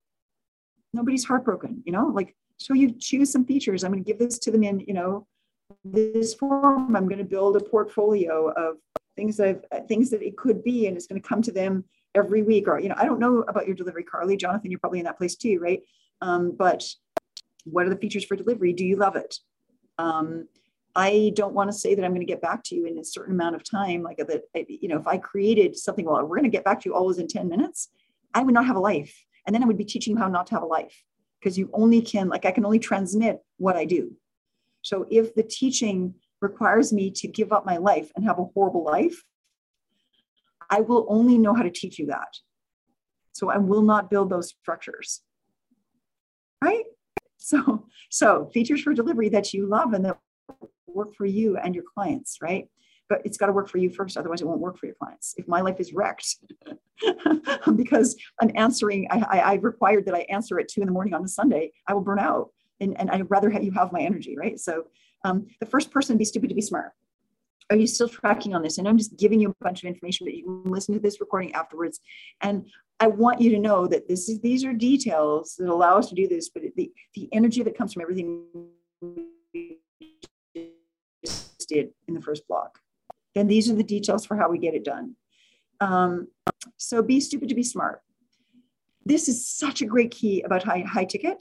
Speaker 1: Nobody's heartbroken, you know, like, so you choose some features. I'm going to give this to them in, you know, this form, I'm going to build a portfolio of things that I've, things that it could be, and it's going to come to them every week. Or, you know, I don't know about your delivery, Carly. Jonathan, you're probably in that place too, right? Um, but what are the features for delivery? Do you love it? Um, I don't want to say that I'm going to get back to you in a certain amount of time. Like that, you know, if I created something, well, we're going to get back to you always in ten minutes, I would not have a life. And then I would be teaching you how not to have a life, because you only can, like, I can only transmit what I do. So if the teaching requires me to give up my life and have a horrible life, I will only know how to teach you that. So I will not build those structures, right? So, so features for delivery that you love and that work for you and your clients, right? But it's got to work for you first. Otherwise it won't work for your clients. If my life is wrecked because I'm answering, I, I, I required that I answer at two in the morning on a Sunday, I will burn out. And, and I'd rather have you have my energy, right? So um, the first person, be stupid to be smart. Are you still tracking on this? And I'm just giving you a bunch of information, but you can listen to this recording afterwards. And I want you to know that this is, these are details that allow us to do this, but the, the energy that comes from everything we just did in the first block. Then these are the details for how we get it done. Um, so be stupid to be smart. This is such a great key about high, high ticket.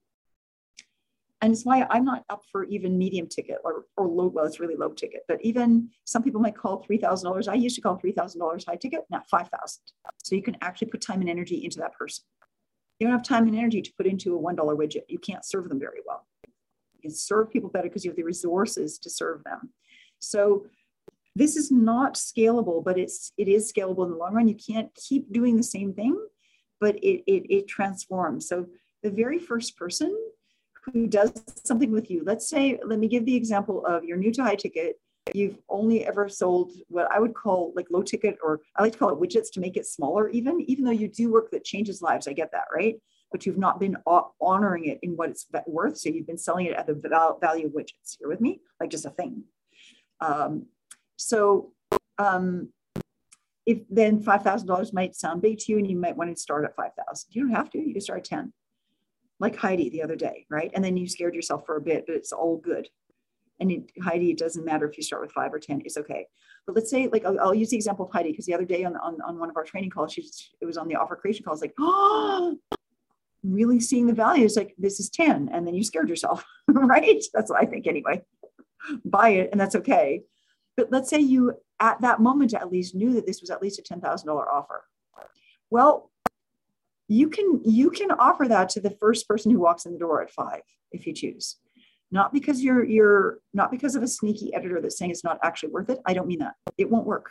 Speaker 1: And it's why I'm not up for even medium ticket or, or low, well, it's really low ticket, but even some people might call three thousand dollars. I used to call three thousand dollars high ticket, now five thousand dollars. So you can actually put time and energy into that person. You don't have time and energy to put into a one dollar widget. You can't serve them very well. You can serve people better because you have the resources to serve them. So this is not scalable, but it's, it is scalable in the long run. You can't keep doing the same thing, but it, it, it transforms. So the very first person who does something with you, let's say, let me give the example of you're new to high ticket. You've only ever sold what I would call like low ticket, or I like to call it widgets to make it smaller, even, even though you do work that changes lives. I get that, right? But you've not been honoring it in what it's worth. So you've been selling it at the value of widgets. You're with me? Like just a thing. Um, so um, if then five thousand dollars might sound big to you and you might want to start at five thousand. You don't have to, you can start at ten. Like Heidi the other day, right? And then you scared yourself for a bit, but it's all good. And it, Heidi, it doesn't matter if you start with five or ten, it's okay. But let's say, like, I'll, I'll use the example of Heidi, because the other day on, on, on one of our training calls, she's, it was on the offer creation call, it's like, oh, really seeing the values, like this is ten, and then you scared yourself, right? That's what I think anyway. Buy it, and that's okay. But let's say you, at that moment, at least knew that this was at least a ten thousand dollars offer. Well, you can, you can offer that to the first person who walks in the door at five, if you choose. Not because you're, you're not because of a sneaky editor that's saying it's not actually worth it. I don't mean that. It won't work.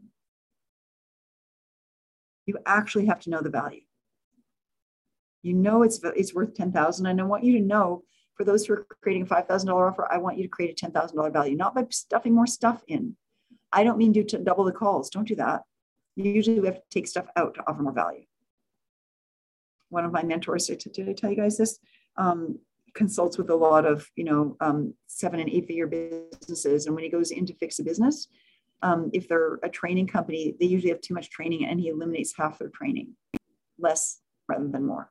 Speaker 1: You actually have to know the value. You know it's, it's worth ten thousand. And I want you to know, for those who are creating a five thousand dollars offer, I want you to create a ten thousand dollars value, not by stuffing more stuff in. I don't mean do to double the calls. Don't do that. Usually we have to take stuff out to offer more value. One of my mentors, did I tell you guys this? Um, consults with a lot of, you know, um, seven and eight figure businesses. And when he goes in to fix a business, um, if they're a training company, they usually have too much training, and he eliminates half their training, less rather than more.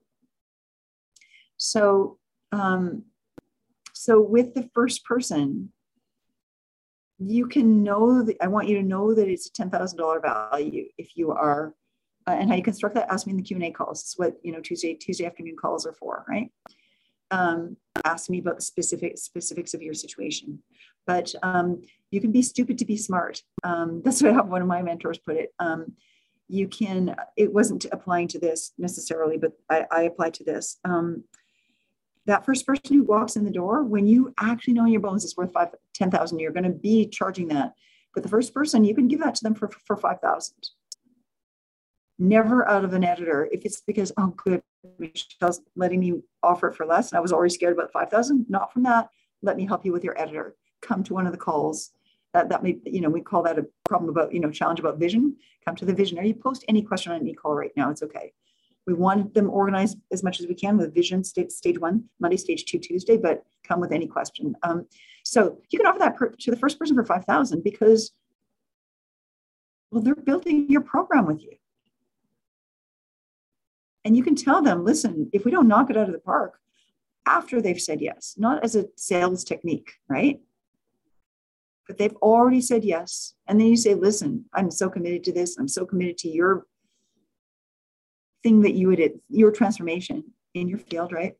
Speaker 1: So, um, so with the first person, you can know that, I want you to know that it's a ten thousand dollars value if you are, uh, and how you construct that, ask me in the Q and A calls. It's what, you know, Tuesday, Tuesday afternoon calls are for, right? Um, ask me about the specific specifics of your situation. But um, you can be stupid to be smart. Um, that's what one of my mentors put it. Um, you can, it wasn't applying to this necessarily, but I, I applied to this. Um, that first person who walks in the door, when you actually know your bones is worth five, ten thousand, you're going to be charging that. But the first person, you can give that to them for, for five thousand. Never out of an editor. If it's because, oh, good, Michelle's letting me offer it for less, and I was already scared about five thousand, not from that. Let me help you with your editor. Come to one of the calls. That, that may, you know, we call that a problem about, you know, challenge about vision. Come to the visionary. You post any question on any call right now. It's okay. We want them organized as much as we can with vision stage, stage one, Monday, stage two, Tuesday, but come with any question. Um, so you can offer that per, to the first person for five thousand because, well, they're building your program with you. And you can tell them, listen, if we don't knock it out of the park, after they've said yes, not as a sales technique, right? but they've already said yes. And then you say, listen, I'm so committed to this. I'm so committed to your thing that you would, your transformation in your field, right?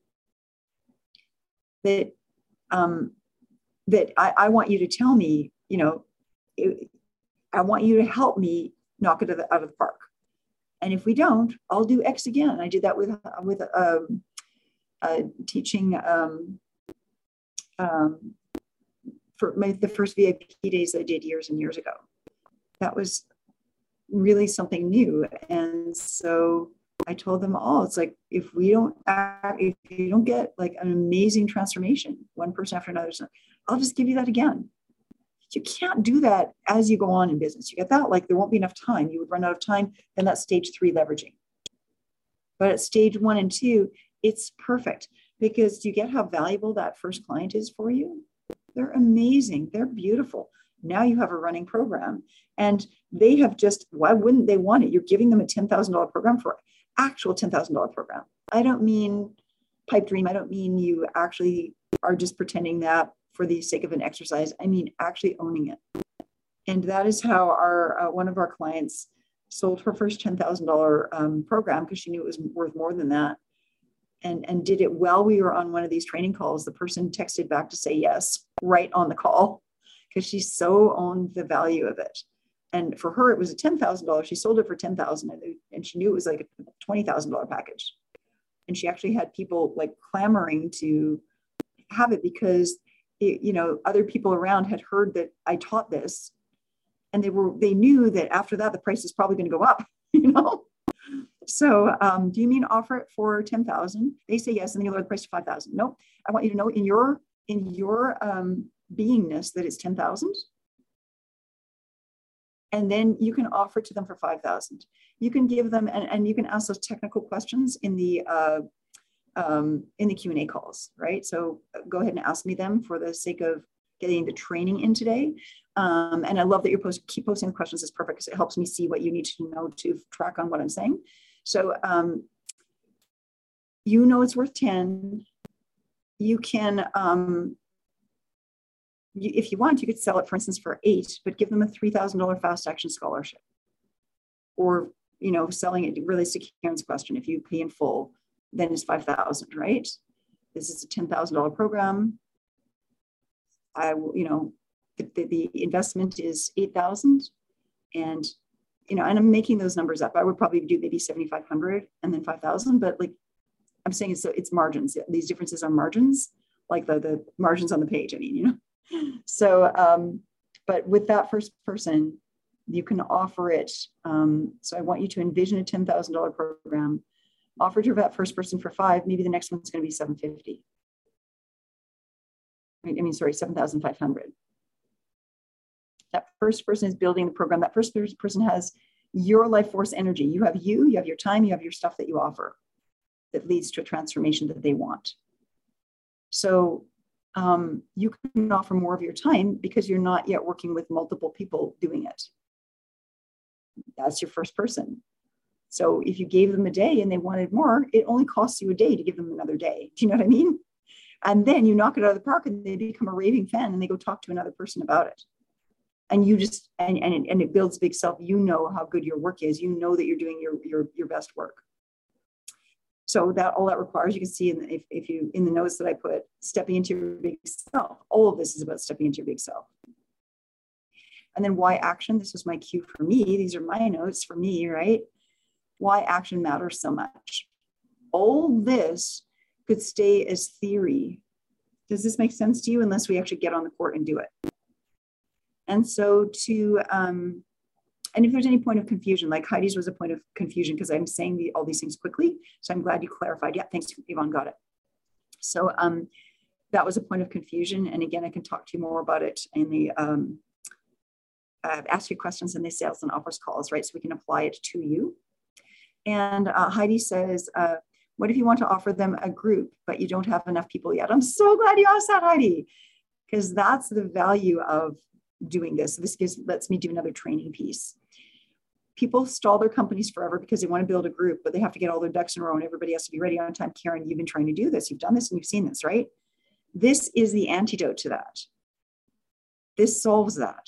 Speaker 1: That, um, that I, I want you to tell me, you know, it, I want you to help me knock it out of the, out of the park. And if we don't, I'll do X again. I did that with, with um, uh, teaching um, um, for my, the first V I P days I did years and years ago. That was really something new. And so I told them all, it's like, if we don't act, if you don't get like an amazing transformation, one person after another, I'll just give you that again. You can't do that as you go on in business. You get that? Like there won't be enough time. You would run out of time. Then that's stage three leveraging. But at stage one and two, it's perfect because you get how valuable that first client is for you. They're amazing. They're beautiful. Now you have a running program and they have just, why wouldn't they want it? You're giving them a ten thousand dollars program for actual ten thousand dollars program. I don't mean pipe dream. I don't mean you actually are just pretending that for the sake of an exercise. I mean, actually owning it. And that is how our, uh, one of our clients sold her first ten thousand dollars um, program because she knew it was worth more than that. And, and did it while we were on one of these training calls. The person texted back to say yes, right on the call, because she so owned the value of it. And for her, it was a ten thousand dollars. She sold it for ten thousand dollars and she knew it was like a twenty thousand dollars package. And she actually had people like clamoring to have it because it, you know, other people around had heard that I taught this and they were, they knew that after that, the price is probably going to go up, you know? So um, do you mean offer it for ten thousand? They say yes. And then you lower the price to five thousand. Nope. I want you to know in your, in your um, beingness that it's ten thousand. And then you can offer it to them for five thousand. You can give them, and, and you can ask those technical questions in the, uh, um, in the Q and A calls, right? So go ahead and ask me them for the sake of getting the training in today. Um, and I love that you post, keep posting the questions. It's perfect because it helps me see what you need to know to track on what I'm saying. So um, you know it's worth ten. You can, um, you, if you want, you could sell it, for instance, for eight, but give them a three thousand dollars fast action scholarship. Or, you know, selling it relates to Karen's question. If you pay in full, then it's five thousand, right? This is a ten thousand dollars program. I will, you know, the, the, the investment is eight thousand, and you know, and I'm making those numbers up. I would probably do maybe seventy-five hundred and then five thousand, but like I'm saying, it's, it's margins. These differences are margins, like the, the margins on the page, I mean, you know? So, um, but with that first person, you can offer it. Um, so I want you to envision a ten thousand dollars program, offer to that first person for five, maybe the next one's going to be seven fifty. I mean, sorry, seven thousand five hundred. That first person is building the program. That first person has your life force energy. You have you, you have your time, you have your stuff that you offer that leads to a transformation that they want. So um, you can offer more of your time because you're not yet working with multiple people doing it. That's your first person. So if you gave them a day and they wanted more, it only costs you a day to give them another day. Do you know what I mean? And then you knock it out of the park and they become a raving fan and they go talk to another person about it. And you just, and, and, and it builds big self. You know how good your work is. You know that you're doing your, your, your best work. So that all that requires, you can see in the, if, if you, in the notes that I put, stepping into your big self, all of this is about stepping into your big self. And then why action? This was my cue for me. These are my notes for me, right? Why action matters so much. All this could stay as theory. Does this make sense to you? Unless we actually get on the court and do it. And so to, um, and if there's any point of confusion, like Heidi's was a point of confusion because I'm saying the, all these things quickly. So I'm glad you clarified. Yeah, thanks, Yvonne, got it. So um, that was a point of confusion. And again, I can talk to you more about it in the, um, uh, ask you questions in the sales and offers calls, right? So we can apply it to you. And uh, Heidi says, uh, what if you want to offer them a group, but you don't have enough people yet? I'm so glad you asked that, Heidi, because that's the value of doing this. This gives, lets me do another training piece. People stall their companies forever because they want to build a group, but they have to get all their ducks in a row and everybody has to be ready on time. Karen, you've been trying to do this. You've done this and you've seen this, right? This is the antidote to that. This solves that.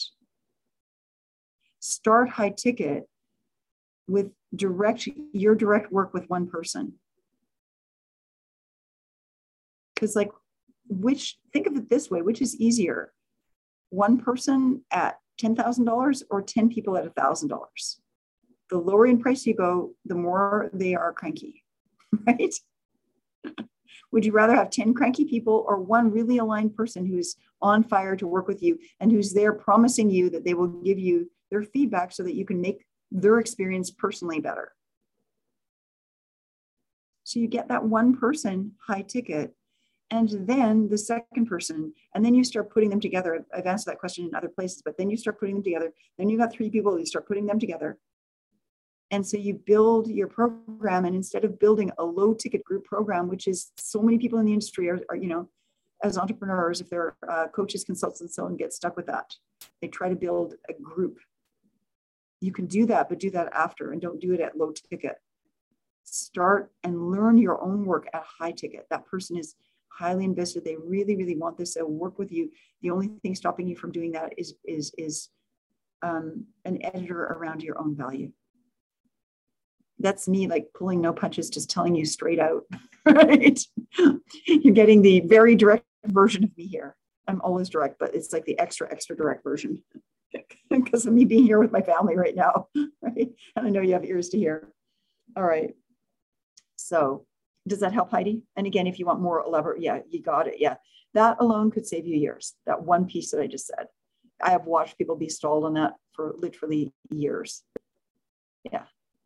Speaker 1: Start high ticket with direct, your direct work with one person. Because like, which, think of it this way, which is easier? One person at ten thousand dollars or ten people at one thousand dollars? The lower in price you go, the more they are cranky, right? Would you rather have ten cranky people or one really aligned person who's on fire to work with you and who's there promising you that they will give you their feedback so that you can make their experience personally better? So you get that one person high ticket, and then the second person, and then you start putting them together. I've answered that question in other places, but then you start putting them together. Then you got three people, you start putting them together. And so you build your program, and instead of building a low ticket group program, which is so many people in the industry are, are you know, as entrepreneurs, if they're uh, coaches, consultants, and so on, get stuck with that. They try to build a group. You can do that, but do that after, and don't do it at low ticket. Start and learn your own work at high ticket. That person is highly invested. They really, really want this. They'll work with you. The only thing stopping you from doing that is, is, is um, an editor around your own value. That's me like pulling no punches, just telling you straight out, right? You're getting the very direct version of me here. I'm always direct, but it's like the extra, extra direct version because of me being here with my family right now, right? And I know you have ears to hear. All right. So does that help, Heidi? And again, if you want more elaborate, yeah, you got it. Yeah. That alone could save you years. That one piece that I just said. I have watched people be stalled on that for literally years. Yeah.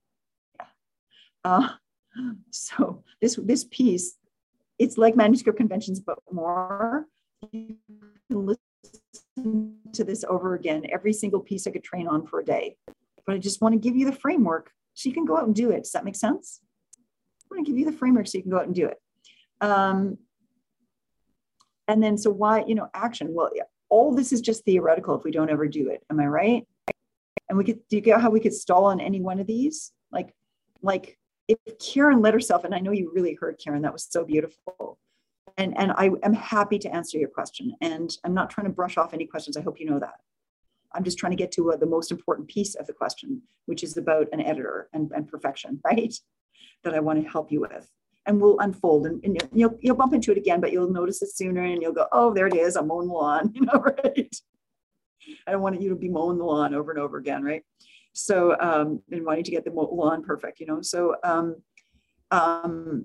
Speaker 1: Uh, so this this piece, it's like manuscript conventions, but more. You can listen to this over again. Every single piece I could train on for a day. But I just want to give you the framework so you can go out and do it. Does that make sense? I want to give you the framework so you can go out and do it. Um, and then, so why, you know, action? Well, yeah, all this is just theoretical if we don't ever do it. Am I right? And we could, do you get how we could stall on any one of these? Like, like, if Karen let herself, and I know you really heard Karen, that was so beautiful. And, and I am happy to answer your question. And I'm not trying to brush off any questions. I hope you know that. I'm just trying to get to uh, the most important piece of the question, which is about an editor and, and perfection, right? That I want to help you with. And we'll unfold, and, and you'll, you'll bump into it again, but you'll notice it sooner and you'll go, oh, there it is. I'm mowing the lawn, you know, right? I don't want you to be mowing the lawn over and over again, right? So, um, and wanting to get the lawn perfect, you know, so, um, um,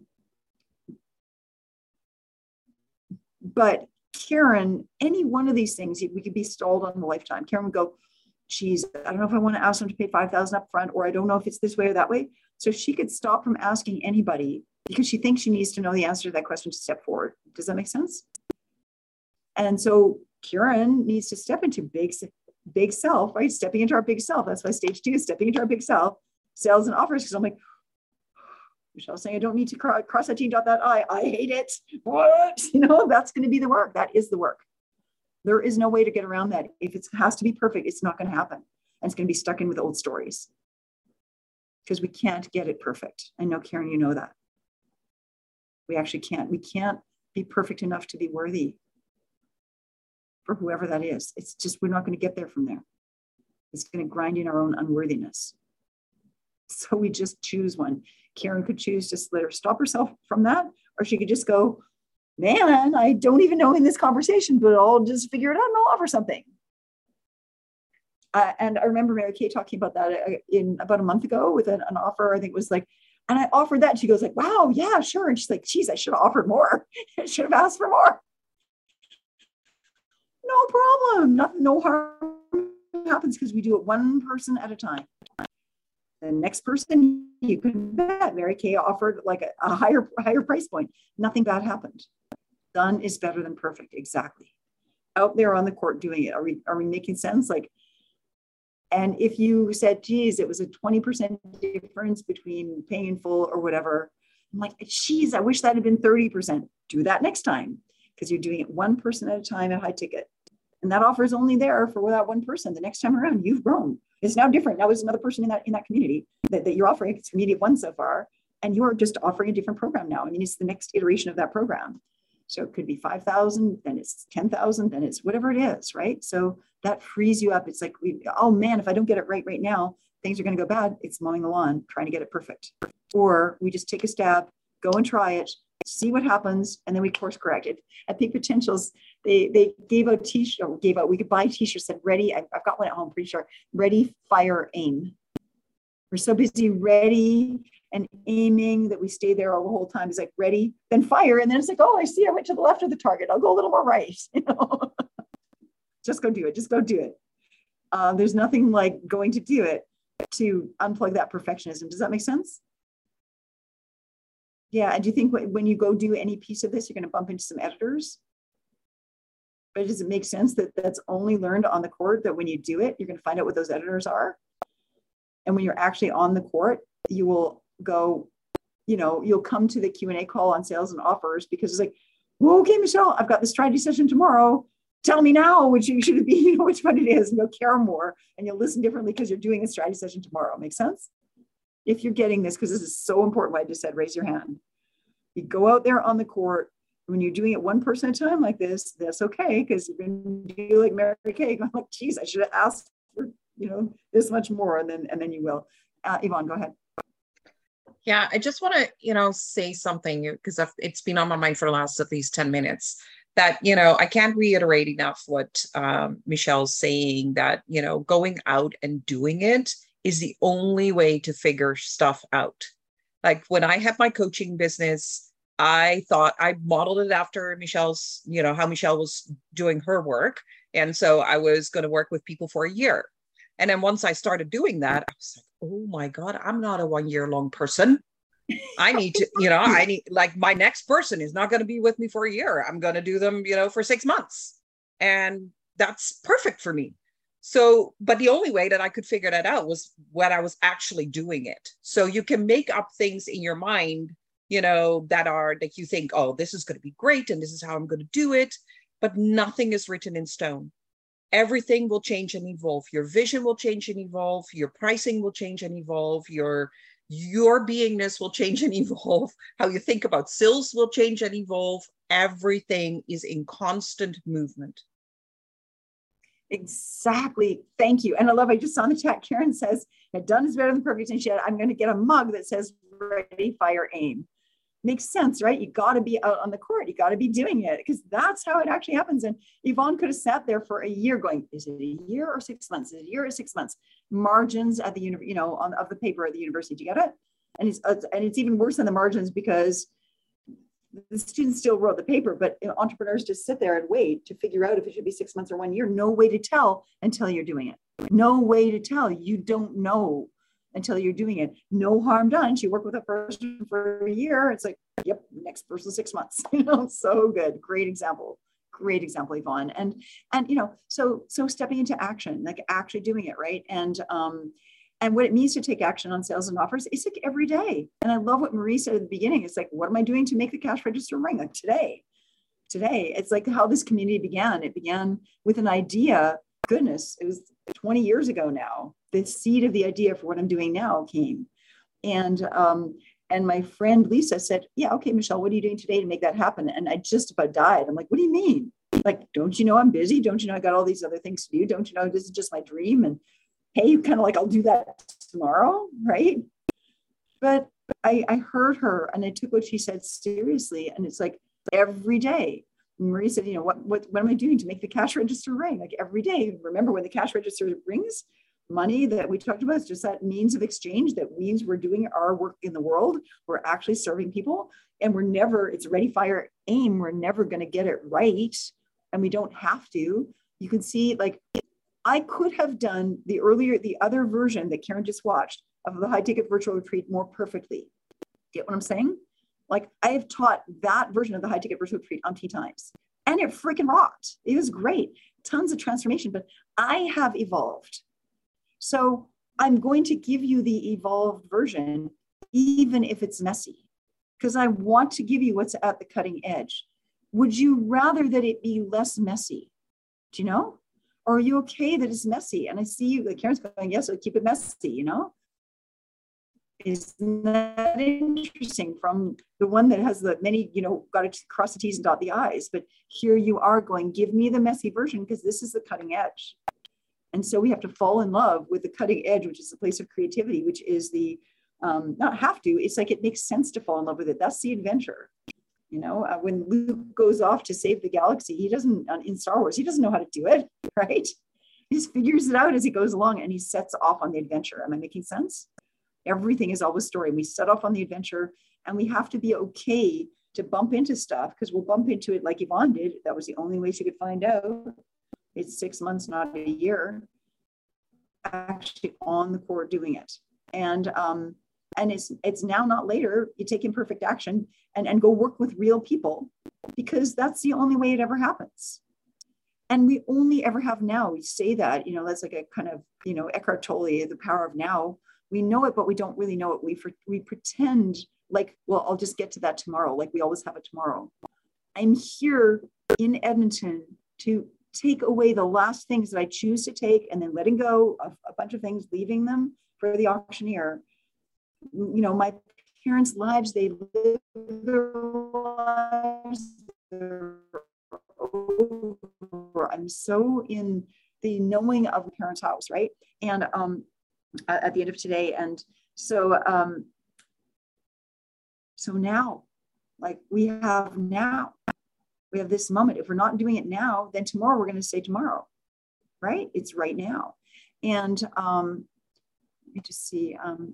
Speaker 1: but Karen, any one of these things, we could be stalled on a lifetime. Karen would go, geez, I don't know if I want to ask them to pay five thousand up front, or I don't know if it's this way or that way. So she could stop from asking anybody because she thinks she needs to know the answer to that question to step forward. Does that make sense? And so Karen needs to step into big big self, right? Stepping into our big self. That's why stage two is stepping into our big self, sales and offers. Because I'm like, Michelle's saying, I don't need to cross, cross that T, dot that I. I hate it. What? You know, that's going to be the work. That is the work. There is no way to get around that. If it has to be perfect, it's not going to happen. And it's going to be stuck in with old stories because we can't get it perfect. I know, Karen, you know that. We actually can't. We can't be perfect enough to be worthy for whoever that is. It's just, we're not going to get there from there. It's going to grind in our own unworthiness. So we just choose one. Karen could choose to let her stop herself from that, or she could just go, man, I don't even know in this conversation, but I'll just figure it out and I'll offer something. Uh, and I remember Mary Kay talking about that in about a month ago with an, an offer. I think it was like, and I offered that. And she goes like, wow, yeah, sure. And she's like, geez, I should have offered more. I should have asked for more. No problem. Nothing, no harm happens because we do it one person at a time. The next person, you can bet Mary Kay offered like a, a higher, higher price point. Nothing bad happened. Done is better than perfect. Exactly. Out there on the court doing it. Are we, are we making sense? Like, and if you said, geez, it was a twenty percent difference between paying in full or whatever, I'm like, geez, I wish that had been thirty percent. Do that next time because you're doing it one person at a time at high ticket. And that offer is only there for that one person. The next time around, you've grown. It's now different. Now there's another person in that in that community that, that you're offering. It's community of one so far. And you're just offering a different program now. I mean, it's the next iteration of that program. So it could be five thousand, then it's ten thousand, then it's whatever it is, right? So that frees you up. It's like, we, oh man, if I don't get it right right now, things are going to go bad. It's mowing the lawn, trying to get it perfect. Or we just take a stab, go and try it, see what happens, and then we course correct it. At Peak Potentials, they they gave out t-shirt, gave out, we could buy t-shirts that ready, I've got one at home, pretty sure, ready, fire, aim. We're so busy ready and aiming that we stay there all the whole time. It's like ready, then fire. And then it's like, oh, I see, I went to the left of the target. I'll go a little more right. You know, just go do it. Just go do it. Uh, there's nothing like going to do it to unplug that perfectionism. Does that make sense? Yeah. And do you think when you go do any piece of this, you're going to bump into some editors? But does it make sense that that's only learned on the court, that when you do it, you're going to find out what those editors are? And when you're actually on the court, you will go, you know, you'll come to the Q and A call on sales and offers, because it's like, well, okay, Michelle, I've got the strategy session tomorrow. Tell me now which you should be, you know, which one it is, and you'll care more and you'll listen differently because you're doing a strategy session tomorrow. Make sense? If you're getting this, because this is so important, what I just said, raise your hand. You go out there on the court. When you're doing it one person at a time like this, that's okay, because you're going to do like Mary Kay. I'm like, geez, I should have asked for, you know, this much more, and then and then you will. Uh, Yvonne, go ahead.
Speaker 4: Yeah, I just want to, you know, say something, because it's been on my mind for the last at least ten minutes, that, you know, I can't reiterate enough what um, Michelle's saying, that, you know, going out and doing it is the only way to figure stuff out. Like when I had my coaching business, I thought I modeled it after Michelle's, you know, how Michelle was doing her work. And so I was going to work with people for a year. And then once I started doing that, I was like, oh my God, I'm not a one year long person. I need to, you know, I need, like, my next person is not going to be with me for a year. I'm going to do them, you know, for six months. And that's perfect for me. So, but the only way that I could figure that out was when I was actually doing it. So you can make up things in your mind, you know, that are, that you think, oh, this is going to be great, and this is how I'm going to do it. But nothing is written in stone. Everything will change and evolve. Your vision will change and evolve. Your pricing will change and evolve. Your, your beingness will change and evolve. How you think about sales will change and evolve. Everything is in constant movement.
Speaker 1: Exactly. Thank you. And I love, I just saw in the chat, Karen says, done is better than perfect. And she had, I'm going to get a mug that says ready, fire, aim. Makes sense, right? You got to be out on the court. You got to be doing it, because that's how it actually happens. And Yvonne could have sat there for a year going, is it a year or six months? Is it a year or six months? Margins at the, you know, on of the paper at the university. Do you get it? And it's, and it's even worse than the margins, because the students still wrote the paper, but you know, entrepreneurs just sit there and wait to figure out if it should be six months or one year. No way to tell until you're doing it. No way to tell. You don't know until you're doing it. No harm done. She worked with a person for a year. It's like, yep, next person six months. You know, so good. Great example. Great example, Yvonne. And and you know, so so stepping into action, like actually doing it, right? And um, and what it means to take action on sales and offers is like every day. And I love what Marie said at the beginning. It's like, what am I doing to make the cash register ring? Like today, today. It's like how this community began. It began with an idea. Goodness, it was twenty years ago now. The seed of the idea for what I'm doing now came. And um, and my friend Lisa said, yeah, okay, Michelle, what are you doing today to make that happen? And I just about died. I'm like, what do you mean? Like, don't you know I'm busy? Don't you know I got all these other things to do? Don't you know this is just my dream? And hey, kind of like, I'll do that tomorrow, right? But I, I heard her and I took what she said seriously. And it's like every day. Marie said, you know, what, what, what am I doing to make the cash register ring? Like every day, remember when the cash register rings, money that we talked about is just that means of exchange. That means we're doing our work in the world. We're actually serving people, and we're never, it's ready, fire, aim. We're never going to get it right. And we don't have to. You can see, like, I could have done the earlier, the other version that Karen just watched of the high ticket virtual retreat more perfectly. Get what I'm saying? Like, I have taught that version of the high ticket virtual retreat umpteen times, and it freaking rocked. It was great. Tons of transformation, but I have evolved. So I'm going to give you the evolved version, even if it's messy, because I want to give you what's at the cutting edge. Would you rather that it be less messy? Do you know? Or are you okay that it's messy? And I see you, like Karen's going, yes, so keep it messy, you know? Isn't that interesting? From the one that has the many, you know, got to cross the T's and dot the I's, but here you are going, give me the messy version because this is the cutting edge. And so we have to fall in love with the cutting edge, which is the place of creativity, which is the, um, not have to, it's like it makes sense to fall in love with it. That's the adventure. You know, uh, when Luke goes off to save the galaxy, he doesn't, uh, in Star Wars, he doesn't know how to do it, right? He just figures it out as he goes along and he sets off on the adventure. Am I making sense? Everything is always story. We set off on the adventure and we have to be okay to bump into stuff because we'll bump into it like Yvonne did. That was the only way she could find out. It's six months, not a year, actually on the court doing it. And um, and it's it's now not later. You take imperfect action and, and go work with real people because that's the only way it ever happens. And we only ever have now. We say that, you know, that's like a kind of, you know, Eckhart Tolle, the power of now. We know it, but we don't really know it. We, for, we pretend like, well, I'll just get to that tomorrow. Like we always have a tomorrow. I'm here in Edmonton to take away the last things that I choose to take and then letting go of a bunch of things, leaving them for the auctioneer. You know, my parents' lives, they live their lives. Over. I'm so in the knowing of the parents' house, right? And um, at the end of today. And so, um, so now, like we have now, we have this moment. If we're not doing it now, then tomorrow we're going to say tomorrow, right? It's right now. And um, let me just see, um,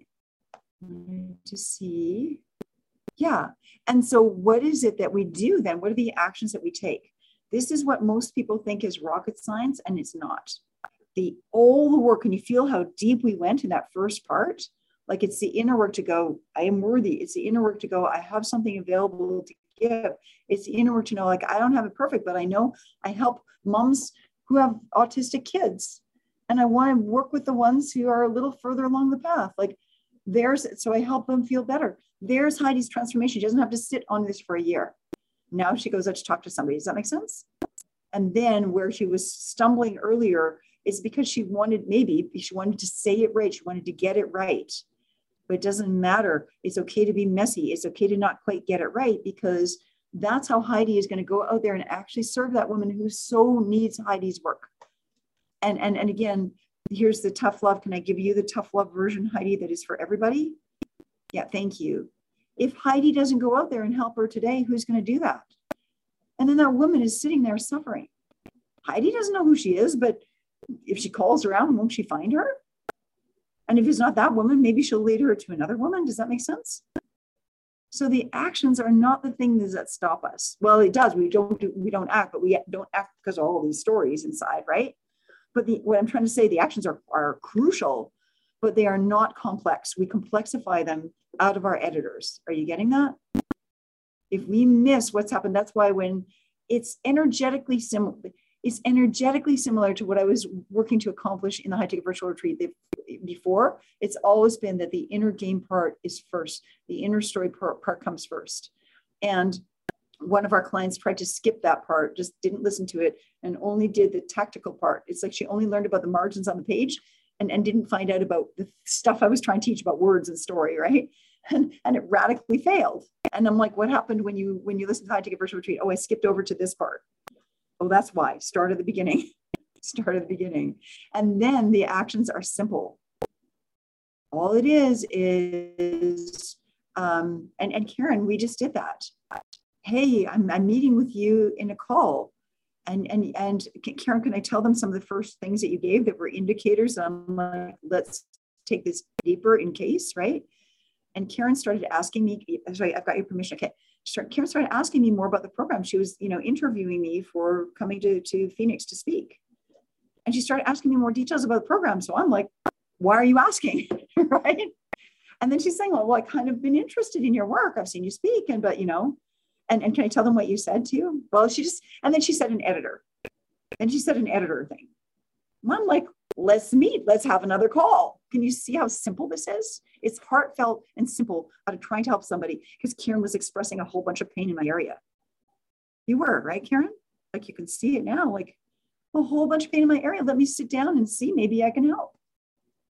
Speaker 1: to see, yeah. And so what is it that we do then? What are the actions that we take? This is what most people think is rocket science, and it's not. The all the work, and you feel how deep we went in that first part. Like it's the inner work to go, I am worthy. It's the inner work to go, I have something available to give. It's the inner work to know, like, I don't have it perfect, but I know I help moms who have autistic kids. And I want to work with the ones who are a little further along the path. Like there's, so I help them feel better. There's Heidi's transformation. She doesn't have to sit on this for a year. Now she goes out to talk to somebody. Does that make sense? And then where she was stumbling earlier is because she wanted, maybe she wanted to say it right. She wanted to get it right. But it doesn't matter. It's okay to be messy. It's okay to not quite get it right because that's how Heidi is going to go out there and actually serve that woman who so needs Heidi's work. And, and, and again, here's the tough love. Can I give you the tough love version, Heidi, that is for everybody? Yeah, thank you. If Heidi doesn't go out there and help her today, who's going to do that? And then that woman is sitting there suffering. Heidi doesn't know who she is, but if she calls around, won't she find her? And if it's not that woman, maybe she'll lead her to another woman. Does that make sense? So the actions are not the things that stop us. Well, it does. We don't do, we don't act, but we don't act because of all these stories inside, right? But the, what I'm trying to say, the actions are, are crucial, but they are not complex. We complexify them out of our editors. Are you getting that? If we miss what's happened, that's why when it's energetically similar, it's energetically similar to what I was working to accomplish in the High Ticket Virtual Retreat before. It's always been that the inner game part is first. The inner story part, part comes first. And one of our clients tried to skip that part, just didn't listen to it, and only did the tactical part. It's like she only learned about the margins on the page and, and didn't find out about the stuff I was trying to teach about words and story, right? And, and it radically failed. And I'm like, what happened when you when you listen to the High Ticket Virtual Retreat? Oh, I skipped over to this part. Oh, that's why. Start at the beginning. Start at the beginning. And then the actions are simple. All it is is, um, and, and Karen, we just did that. Hey, I'm, I'm meeting with you in a call. And, and, and Karen, can I tell them some of the first things that you gave that were indicators? I'm like, let's take this deeper in case, right? And Karen started asking me, sorry, I've got your permission. Okay. Karen started asking me more about the program. She was, you know, interviewing me for coming to, to Phoenix to speak. And she started asking me more details about the program. So I'm like, why are you asking? Right. And then she's saying, well, well, I kind of been interested in your work. I've seen you speak. And, but, you know, and, and can I tell them what you said too? Well, she just, and then she said an editor. And she said an editor thing. And I'm like, let's meet. Let's have another call. Can you see how simple this is? It's heartfelt and simple out of trying to help somebody because Karen was expressing a whole bunch of pain in my area. You were, right, Karen? Like you can see it now, like a whole bunch of pain in my area. Let me sit down and see, maybe I can help.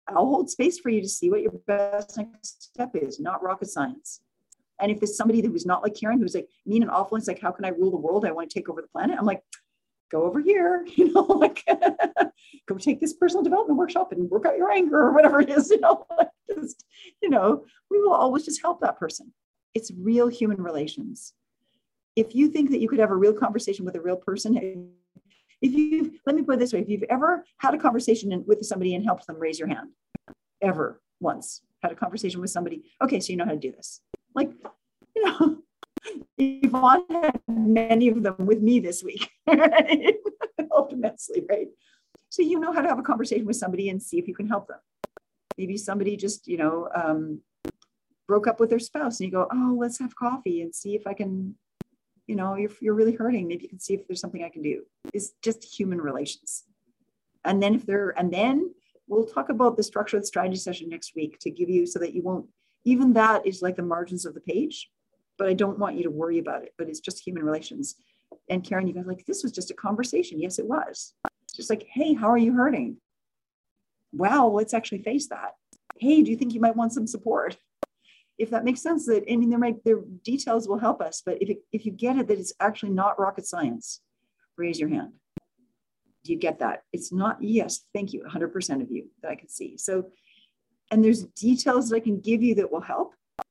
Speaker 1: I'll hold space for you to see what your best next step is, not rocket science. And if there's somebody who's not like Karen, who's like mean and awful, it's like, how can I rule the world? I want to take over the planet. I'm like, go over here, you know, like go take this personal development workshop and work out your anger or whatever it is, you know, like just, you know, we will always just help that person. It's real human relations. If you think that you could have a real conversation with a real person, if you've, let me put it this way, if you've ever had a conversation with somebody and helped them, raise your hand. Ever once had a conversation with somebody. Okay, so you know how to do this. Like, you know, Yvonne had many of them with me this week. Right? Helped immensely, right? So you know how to have a conversation with somebody and see if you can help them. Maybe somebody just, you know, um, broke up with their spouse and you go, oh, let's have coffee and see if I can, you know, if you're really hurting, maybe you can see if there's something I can do. It's just human relations. And then if they're, and then we'll talk about the structure of the strategy session next week to give you so that you won't, even that is like the margins of the page, but I don't want you to worry about it, but it's just human relations. And Karen, you guys like, this was just a conversation. Yes, it was. It's just like, hey, how are you hurting? Wow, let's actually face that. Hey, do you think you might want some support? If that makes sense, that, I mean, there might, their details will help us, but if, it, if you get it, that it's actually not rocket science, raise your hand. Do you get that? It's not, yes, thank you, one hundred percent of you that I can see. So, and there's details that I can give you that will help.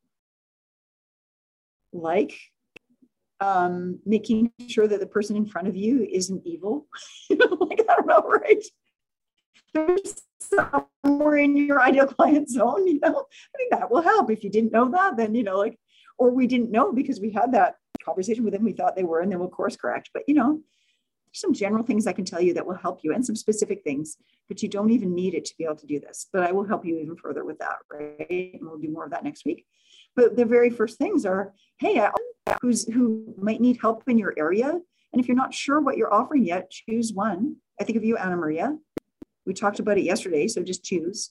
Speaker 1: Like um, making sure that the person in front of you isn't evil. You know, like, I don't know, right? There's somewhere in your ideal client zone, you know, I mean, that will help. If you didn't know that, then, you know, like, or we didn't know because we had that conversation with them, we thought they were, and then we'll course correct. But, you know, some general things I can tell you that will help you, and some specific things, but you don't even need it to be able to do this. But I will help you even further with that, right? And we'll do more of that next week. But the very first things are, hey, I, who's who might need help in your area. And if you're not sure what you're offering yet, choose one. I think of you, Anna Maria. We talked about it yesterday, so just choose.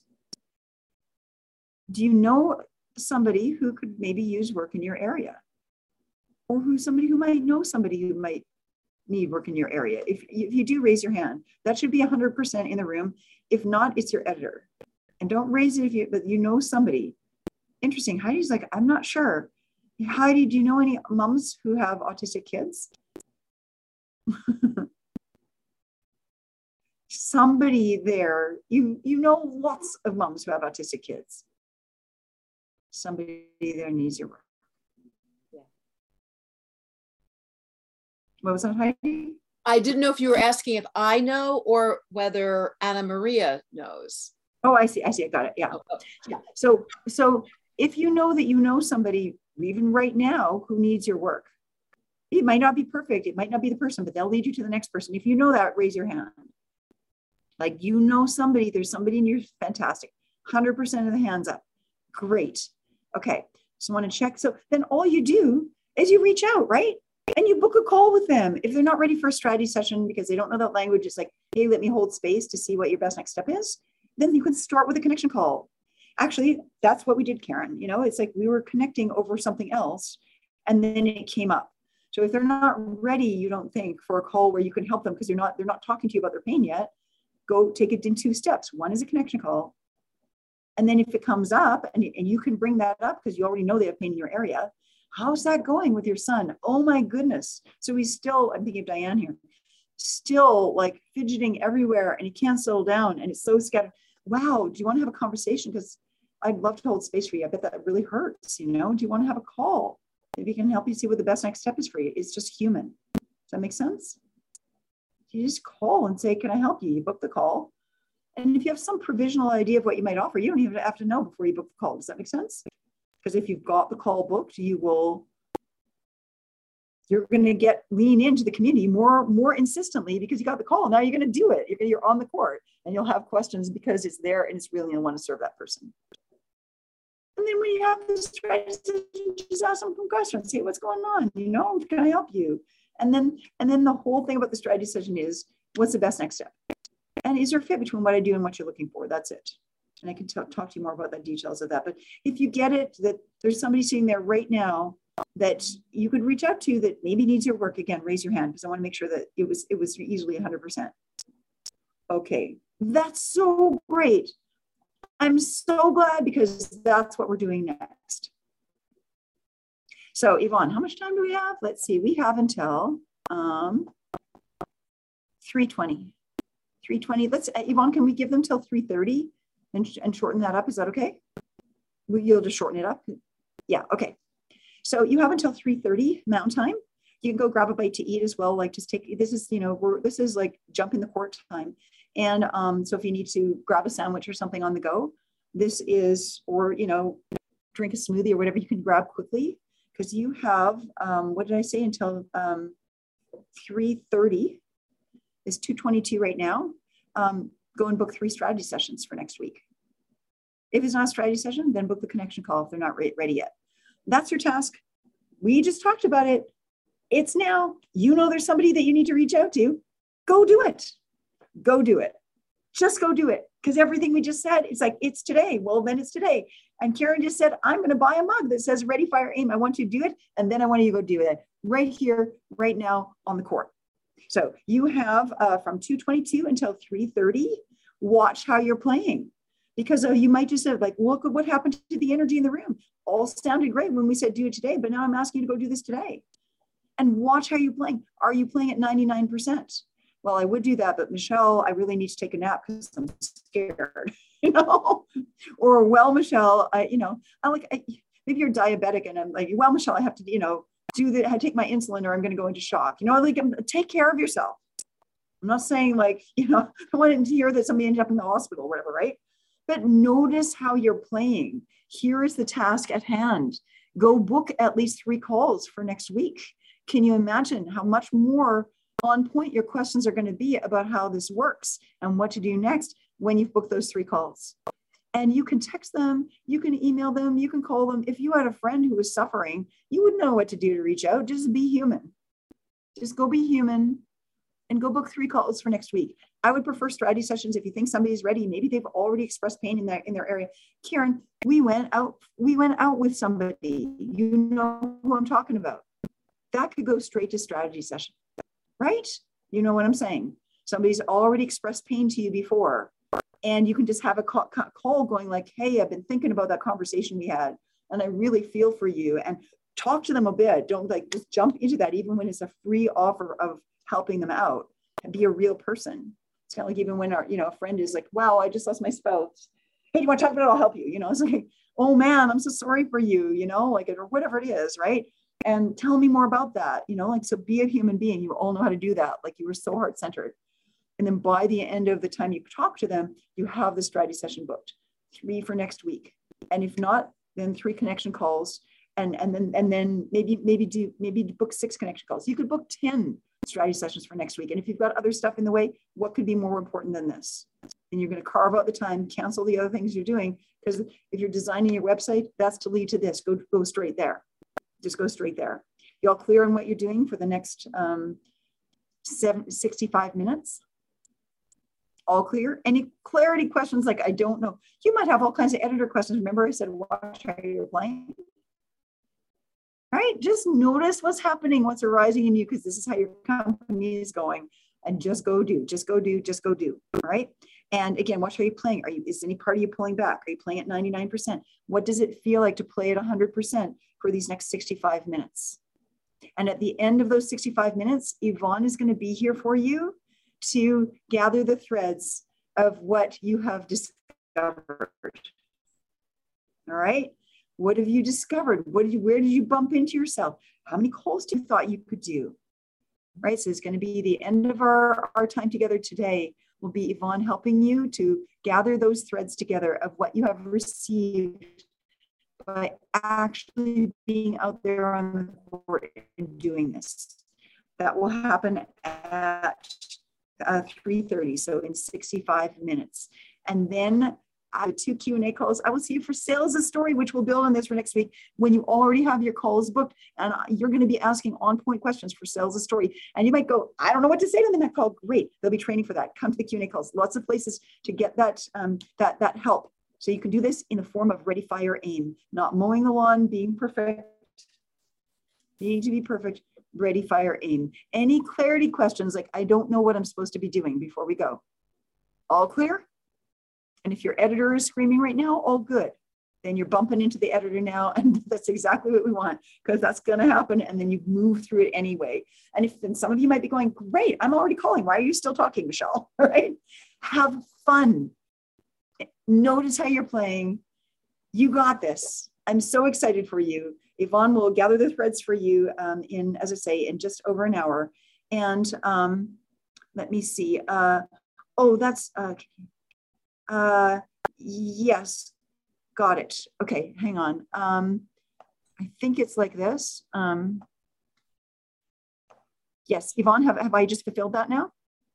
Speaker 1: Do you know somebody who could maybe use work in your area? Or who somebody who might know somebody who might need work in your area? If, if you do, raise your hand. That should be one hundred percent in the room. If not, it's your editor. And don't raise it if you, but you know somebody. Interesting. Heidi's like, I'm not sure. Heidi, do you know any moms who have autistic kids? Somebody there, you, you know lots of moms who have autistic kids. Somebody there needs your work.
Speaker 3: Yeah.
Speaker 1: What was that, Heidi?
Speaker 3: I didn't know if you were asking if I know or whether Anna Maria knows.
Speaker 1: Oh, I see. I see. I got it. Yeah.
Speaker 3: Oh, oh.
Speaker 1: Yeah. So, so if you know that you know somebody even right now who needs your work, it might not be perfect. It might not be the person, but they'll lead you to the next person. If you know that, raise your hand. Like, you know somebody, there's somebody in your, fantastic. one hundred percent of the hands up. Great. Okay. So I want to check. So then all you do is you reach out, right? And you book a call with them. If they're not ready for a strategy session because they don't know that language, it's like, hey, let me hold space to see what your best next step is. Then you can start with a connection call. Actually, that's what we did, Karen. You know, it's like we were connecting over something else and then it came up. So if they're not ready, you don't think, for a call where you can help them because they're not, they're not talking to you about their pain yet, go take it in two steps. One is a connection call. And then if it comes up and, and you can bring that up because you already know they have pain in your area, how's that going with your son? Oh my goodness. So he's still, I'm thinking of Diane here, still like fidgeting everywhere and he can't settle down and it's so scattered. Wow, do you want to have a conversation? Because I'd love to hold space for you. I bet that really hurts, you know? Do you want to have a call? Maybe he can help you see what the best next step is for you. It's just human. Does that make sense? You just call and say, can I help you? You book the call. And if you have some provisional idea of what you might offer, you don't even have to know before you book the call. Does that make sense? Because if you've got the call booked, you will, you're going to get lean into the community more, more insistently because you got the call. Now you're going to do it. You're, you're on the court and you'll have questions because it's there and it's really, you want to serve that person. And then when you have this strategy, just ask them some questions, see what's going on. You know, can I help you? And then, and then the whole thing about the strategy session is, what's the best next step? And is there a fit between what I do and what you're looking for? That's it. And I can talk, talk to you more about the details of that. But if you get it, that there's somebody sitting there right now that you could reach out to that maybe needs your work, again, raise your hand because I want to make sure that it was, it was easily one hundred percent. Okay, that's so great. I'm so glad, because that's what we're doing next. So Yvonne, how much time do we have? Let's see, we have until um, three twenty. three twenty, let's, uh, Yvonne, can we give them till three thirty and, and shorten that up? Is that okay? Will you just shorten it up? Yeah, okay. So you have until three thirty Mountain Time. You can go grab a bite to eat as well. Like just take, this is, you know, we're, this is like jump in the court time. And um, so if you need to grab a sandwich or something on the go, this is, or, you know, drink a smoothie or whatever you can grab quickly, because you have, um, what did I say, until um, three thirty. It's two twenty-two right now. Um, go and book three strategy sessions for next week. If it's not a strategy session, then book the connection call if they're not re- ready yet. That's your task. We just talked about it. It's now. You know there's somebody that you need to reach out to. Go do it. Go do it. Just go do it. Because everything we just said, it's like, it's today. Well, then it's today. And Karen just said, I'm going to buy a mug that says Ready, Fire, Aim. I want you to do it. And then I want you to go do it right here, right now on the court. So you have uh, from two twenty-two until three thirty, watch how you're playing. Because uh, you might just have like, look at what happened to the energy in the room. All sounded great when we said do it today, but now I'm asking you to go do this today. And watch how you're playing. Are you playing at ninety-nine percent? Well, I would do that, but Michelle, I really need to take a nap because I'm scared, you know? Or, well, Michelle, I, you know, I like, I, maybe you're diabetic and I'm like, well, Michelle, I have to, you know, do the, I take my insulin or I'm going to go into shock, you know, like, take care of yourself. I'm not saying like, you know, I wanted to hear that somebody ended up in the hospital or whatever, right? But notice how you're playing. Here is the task at hand. Go book at least three calls for next week. Can you imagine how much more on point your questions are going to be about how this works and what to do next when you've booked those three calls? And you can text them, you can email them, you can call them. If you had a friend who was suffering, you would know what to do to reach out. Just be human. Just go be human and go book three calls for next week. I would prefer strategy sessions if you think somebody's ready. Maybe they've already expressed pain in their in their area. Karen, we went out, we went out with somebody. You know who I'm talking about. That could go straight to strategy session, right? You know what I'm saying? Somebody's already expressed pain to you before. And you can just have a call, call going like, hey, I've been thinking about that conversation we had, and I really feel for you. And talk to them a bit. Don't like just jump into that, even when it's a free offer of helping them out, and be a real person. It's kind of like even when our, you know, a friend is like, wow, I just lost my spouse. Hey, you want to talk about it? I'll help you. You know, it's like, oh man, I'm so sorry for you, you know, like, or whatever it is, right? And tell me more about that, you know, like, so be a human being. You all know how to do that. Like, you were so heart-centered. And then by the end of the time you talk to them, you have the strategy session booked, three for next week. And if not, then three connection calls. And, and then and then maybe maybe do maybe book six connection calls. You could book ten strategy sessions for next week. And if you've got other stuff in the way, what could be more important than this? And you're going to carve out the time, cancel the other things you're doing. Because if you're designing your website, that's to lead to this. Go, go straight there. Just go straight there. You all clear on what you're doing for the next um, seven, sixty-five minutes? All clear? Any clarity questions? Like, I don't know. You might have all kinds of editor questions. Remember I said, watch how you're playing. Right? Just notice what's happening, what's arising in you, because this is how your company is going. And just go do, just go do, just go do. All right. And again, watch how you're playing. Are you, is any part of you pulling back? Are you playing at ninety-nine percent? What does it feel like to play at one hundred percent for these next sixty-five minutes? And at the end of those sixty-five minutes, Yvonne is going to be here for you to gather the threads of what you have discovered. All right. What have you discovered? What did you, where did you bump into yourself? How many calls do you thought you could do? Right. So it's going to be the end of our, our time together today will be Yvonne helping you to gather those threads together of what you have received by actually being out there on the court and doing this. That will happen at uh, three thirty, so in sixty-five minutes. And then I have two Q and A calls. I will see you for Sales a Story, which we'll build on this for next week when you already have your calls booked. And you're going to be asking on-point questions for Sales a Story. And you might go, I don't know what to say to them in that call. Great. There'll be training for that. Come to the Q and A calls. Lots of places to get that, um, that, that help. So you can do this in the form of Ready, Fire, Aim. Not mowing the lawn, being perfect, needing to be perfect. Ready, Fire, Aim. Any clarity questions, like I don't know what I'm supposed to be doing before we go? All clear? And if your editor is screaming right now, all good. Then you're bumping into the editor now, and that's exactly what we want, because that's going to happen. And then you move through it anyway. And if then some of you might be going, great, I'm already calling. Why are you still talking, Michelle? All right. Have fun. Notice how you're playing. You got this. I'm so excited for you. Yvonne will gather the threads for you um, in, as I say, in just over an hour. And um, let me see. Uh, oh, that's, uh, uh, yes. Got it. Okay, hang on. Um, I think it's like this. Um, yes, Yvonne, have, have I just fulfilled that now?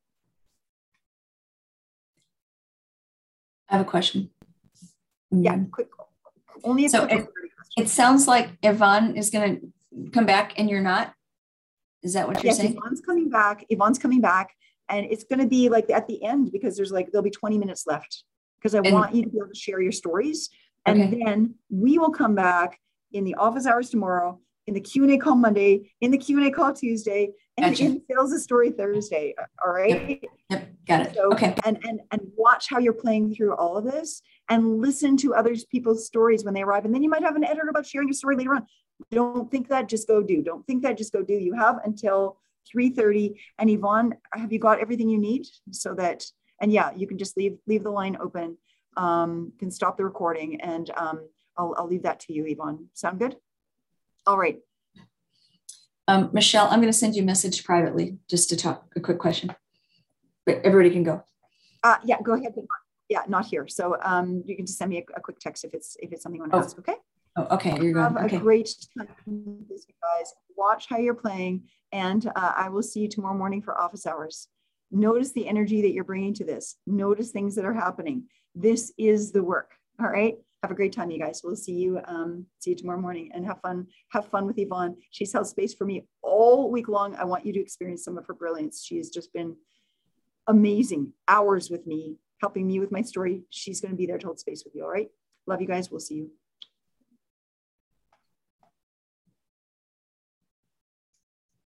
Speaker 2: I have a question.
Speaker 1: Yeah, quick. Only a
Speaker 2: so
Speaker 1: quick
Speaker 2: it, it sounds like Yvonne is going to come back and you're not. Is that what you're
Speaker 1: yes,
Speaker 2: saying?
Speaker 1: Yvonne's coming back. Yvonne's coming back, and it's going to be like at the end, because there's like there'll be twenty minutes left, because I
Speaker 2: and,
Speaker 1: want you to be able to share your stories. And
Speaker 2: okay.
Speaker 1: then we will come back in the office hours tomorrow, in the Q and A call Monday, in the Q and A call Tuesday, and
Speaker 2: gotcha.
Speaker 1: in Sales the Story Thursday. All right.
Speaker 2: Yep, yep. Got it.
Speaker 1: So,
Speaker 2: okay.
Speaker 1: And, and, and watch how you're playing through all of this, and listen to other people's stories when they arrive. And then you might have an editor about sharing your story later on. Don't think that, just go do. Don't think that, just go do. You have until three thirty. And Yvonne, have you got everything you need so that, and yeah, you can just leave, leave the line open. Um, can stop the recording, and um, I'll, I'll leave that to you, Yvonne. Sound good? All right.
Speaker 2: Um, Michelle, I'm going to send you a message privately just to talk a quick question, but everybody can go.
Speaker 1: Uh, yeah, go ahead. But not, yeah, not here. So um, you can just send me a, a quick text if it's if it's something you want to
Speaker 2: oh.
Speaker 1: ask. Okay.
Speaker 2: Oh, okay. You're going.
Speaker 1: Have
Speaker 2: okay.
Speaker 1: a great time, guys. Watch how you're playing, and uh, I will see you tomorrow morning for office hours. Notice the energy that you're bringing to this. Notice things that are happening. This is the work. All right. Have a great time, you guys. We'll see you. Um, see you tomorrow morning, and have fun. Have fun with Yvonne. She's held space for me all week long. I want you to experience some of her brilliance. She has just been amazing. Hours with me, helping me with my story. She's going to be there to hold space with you. All right. Love you guys. We'll see you.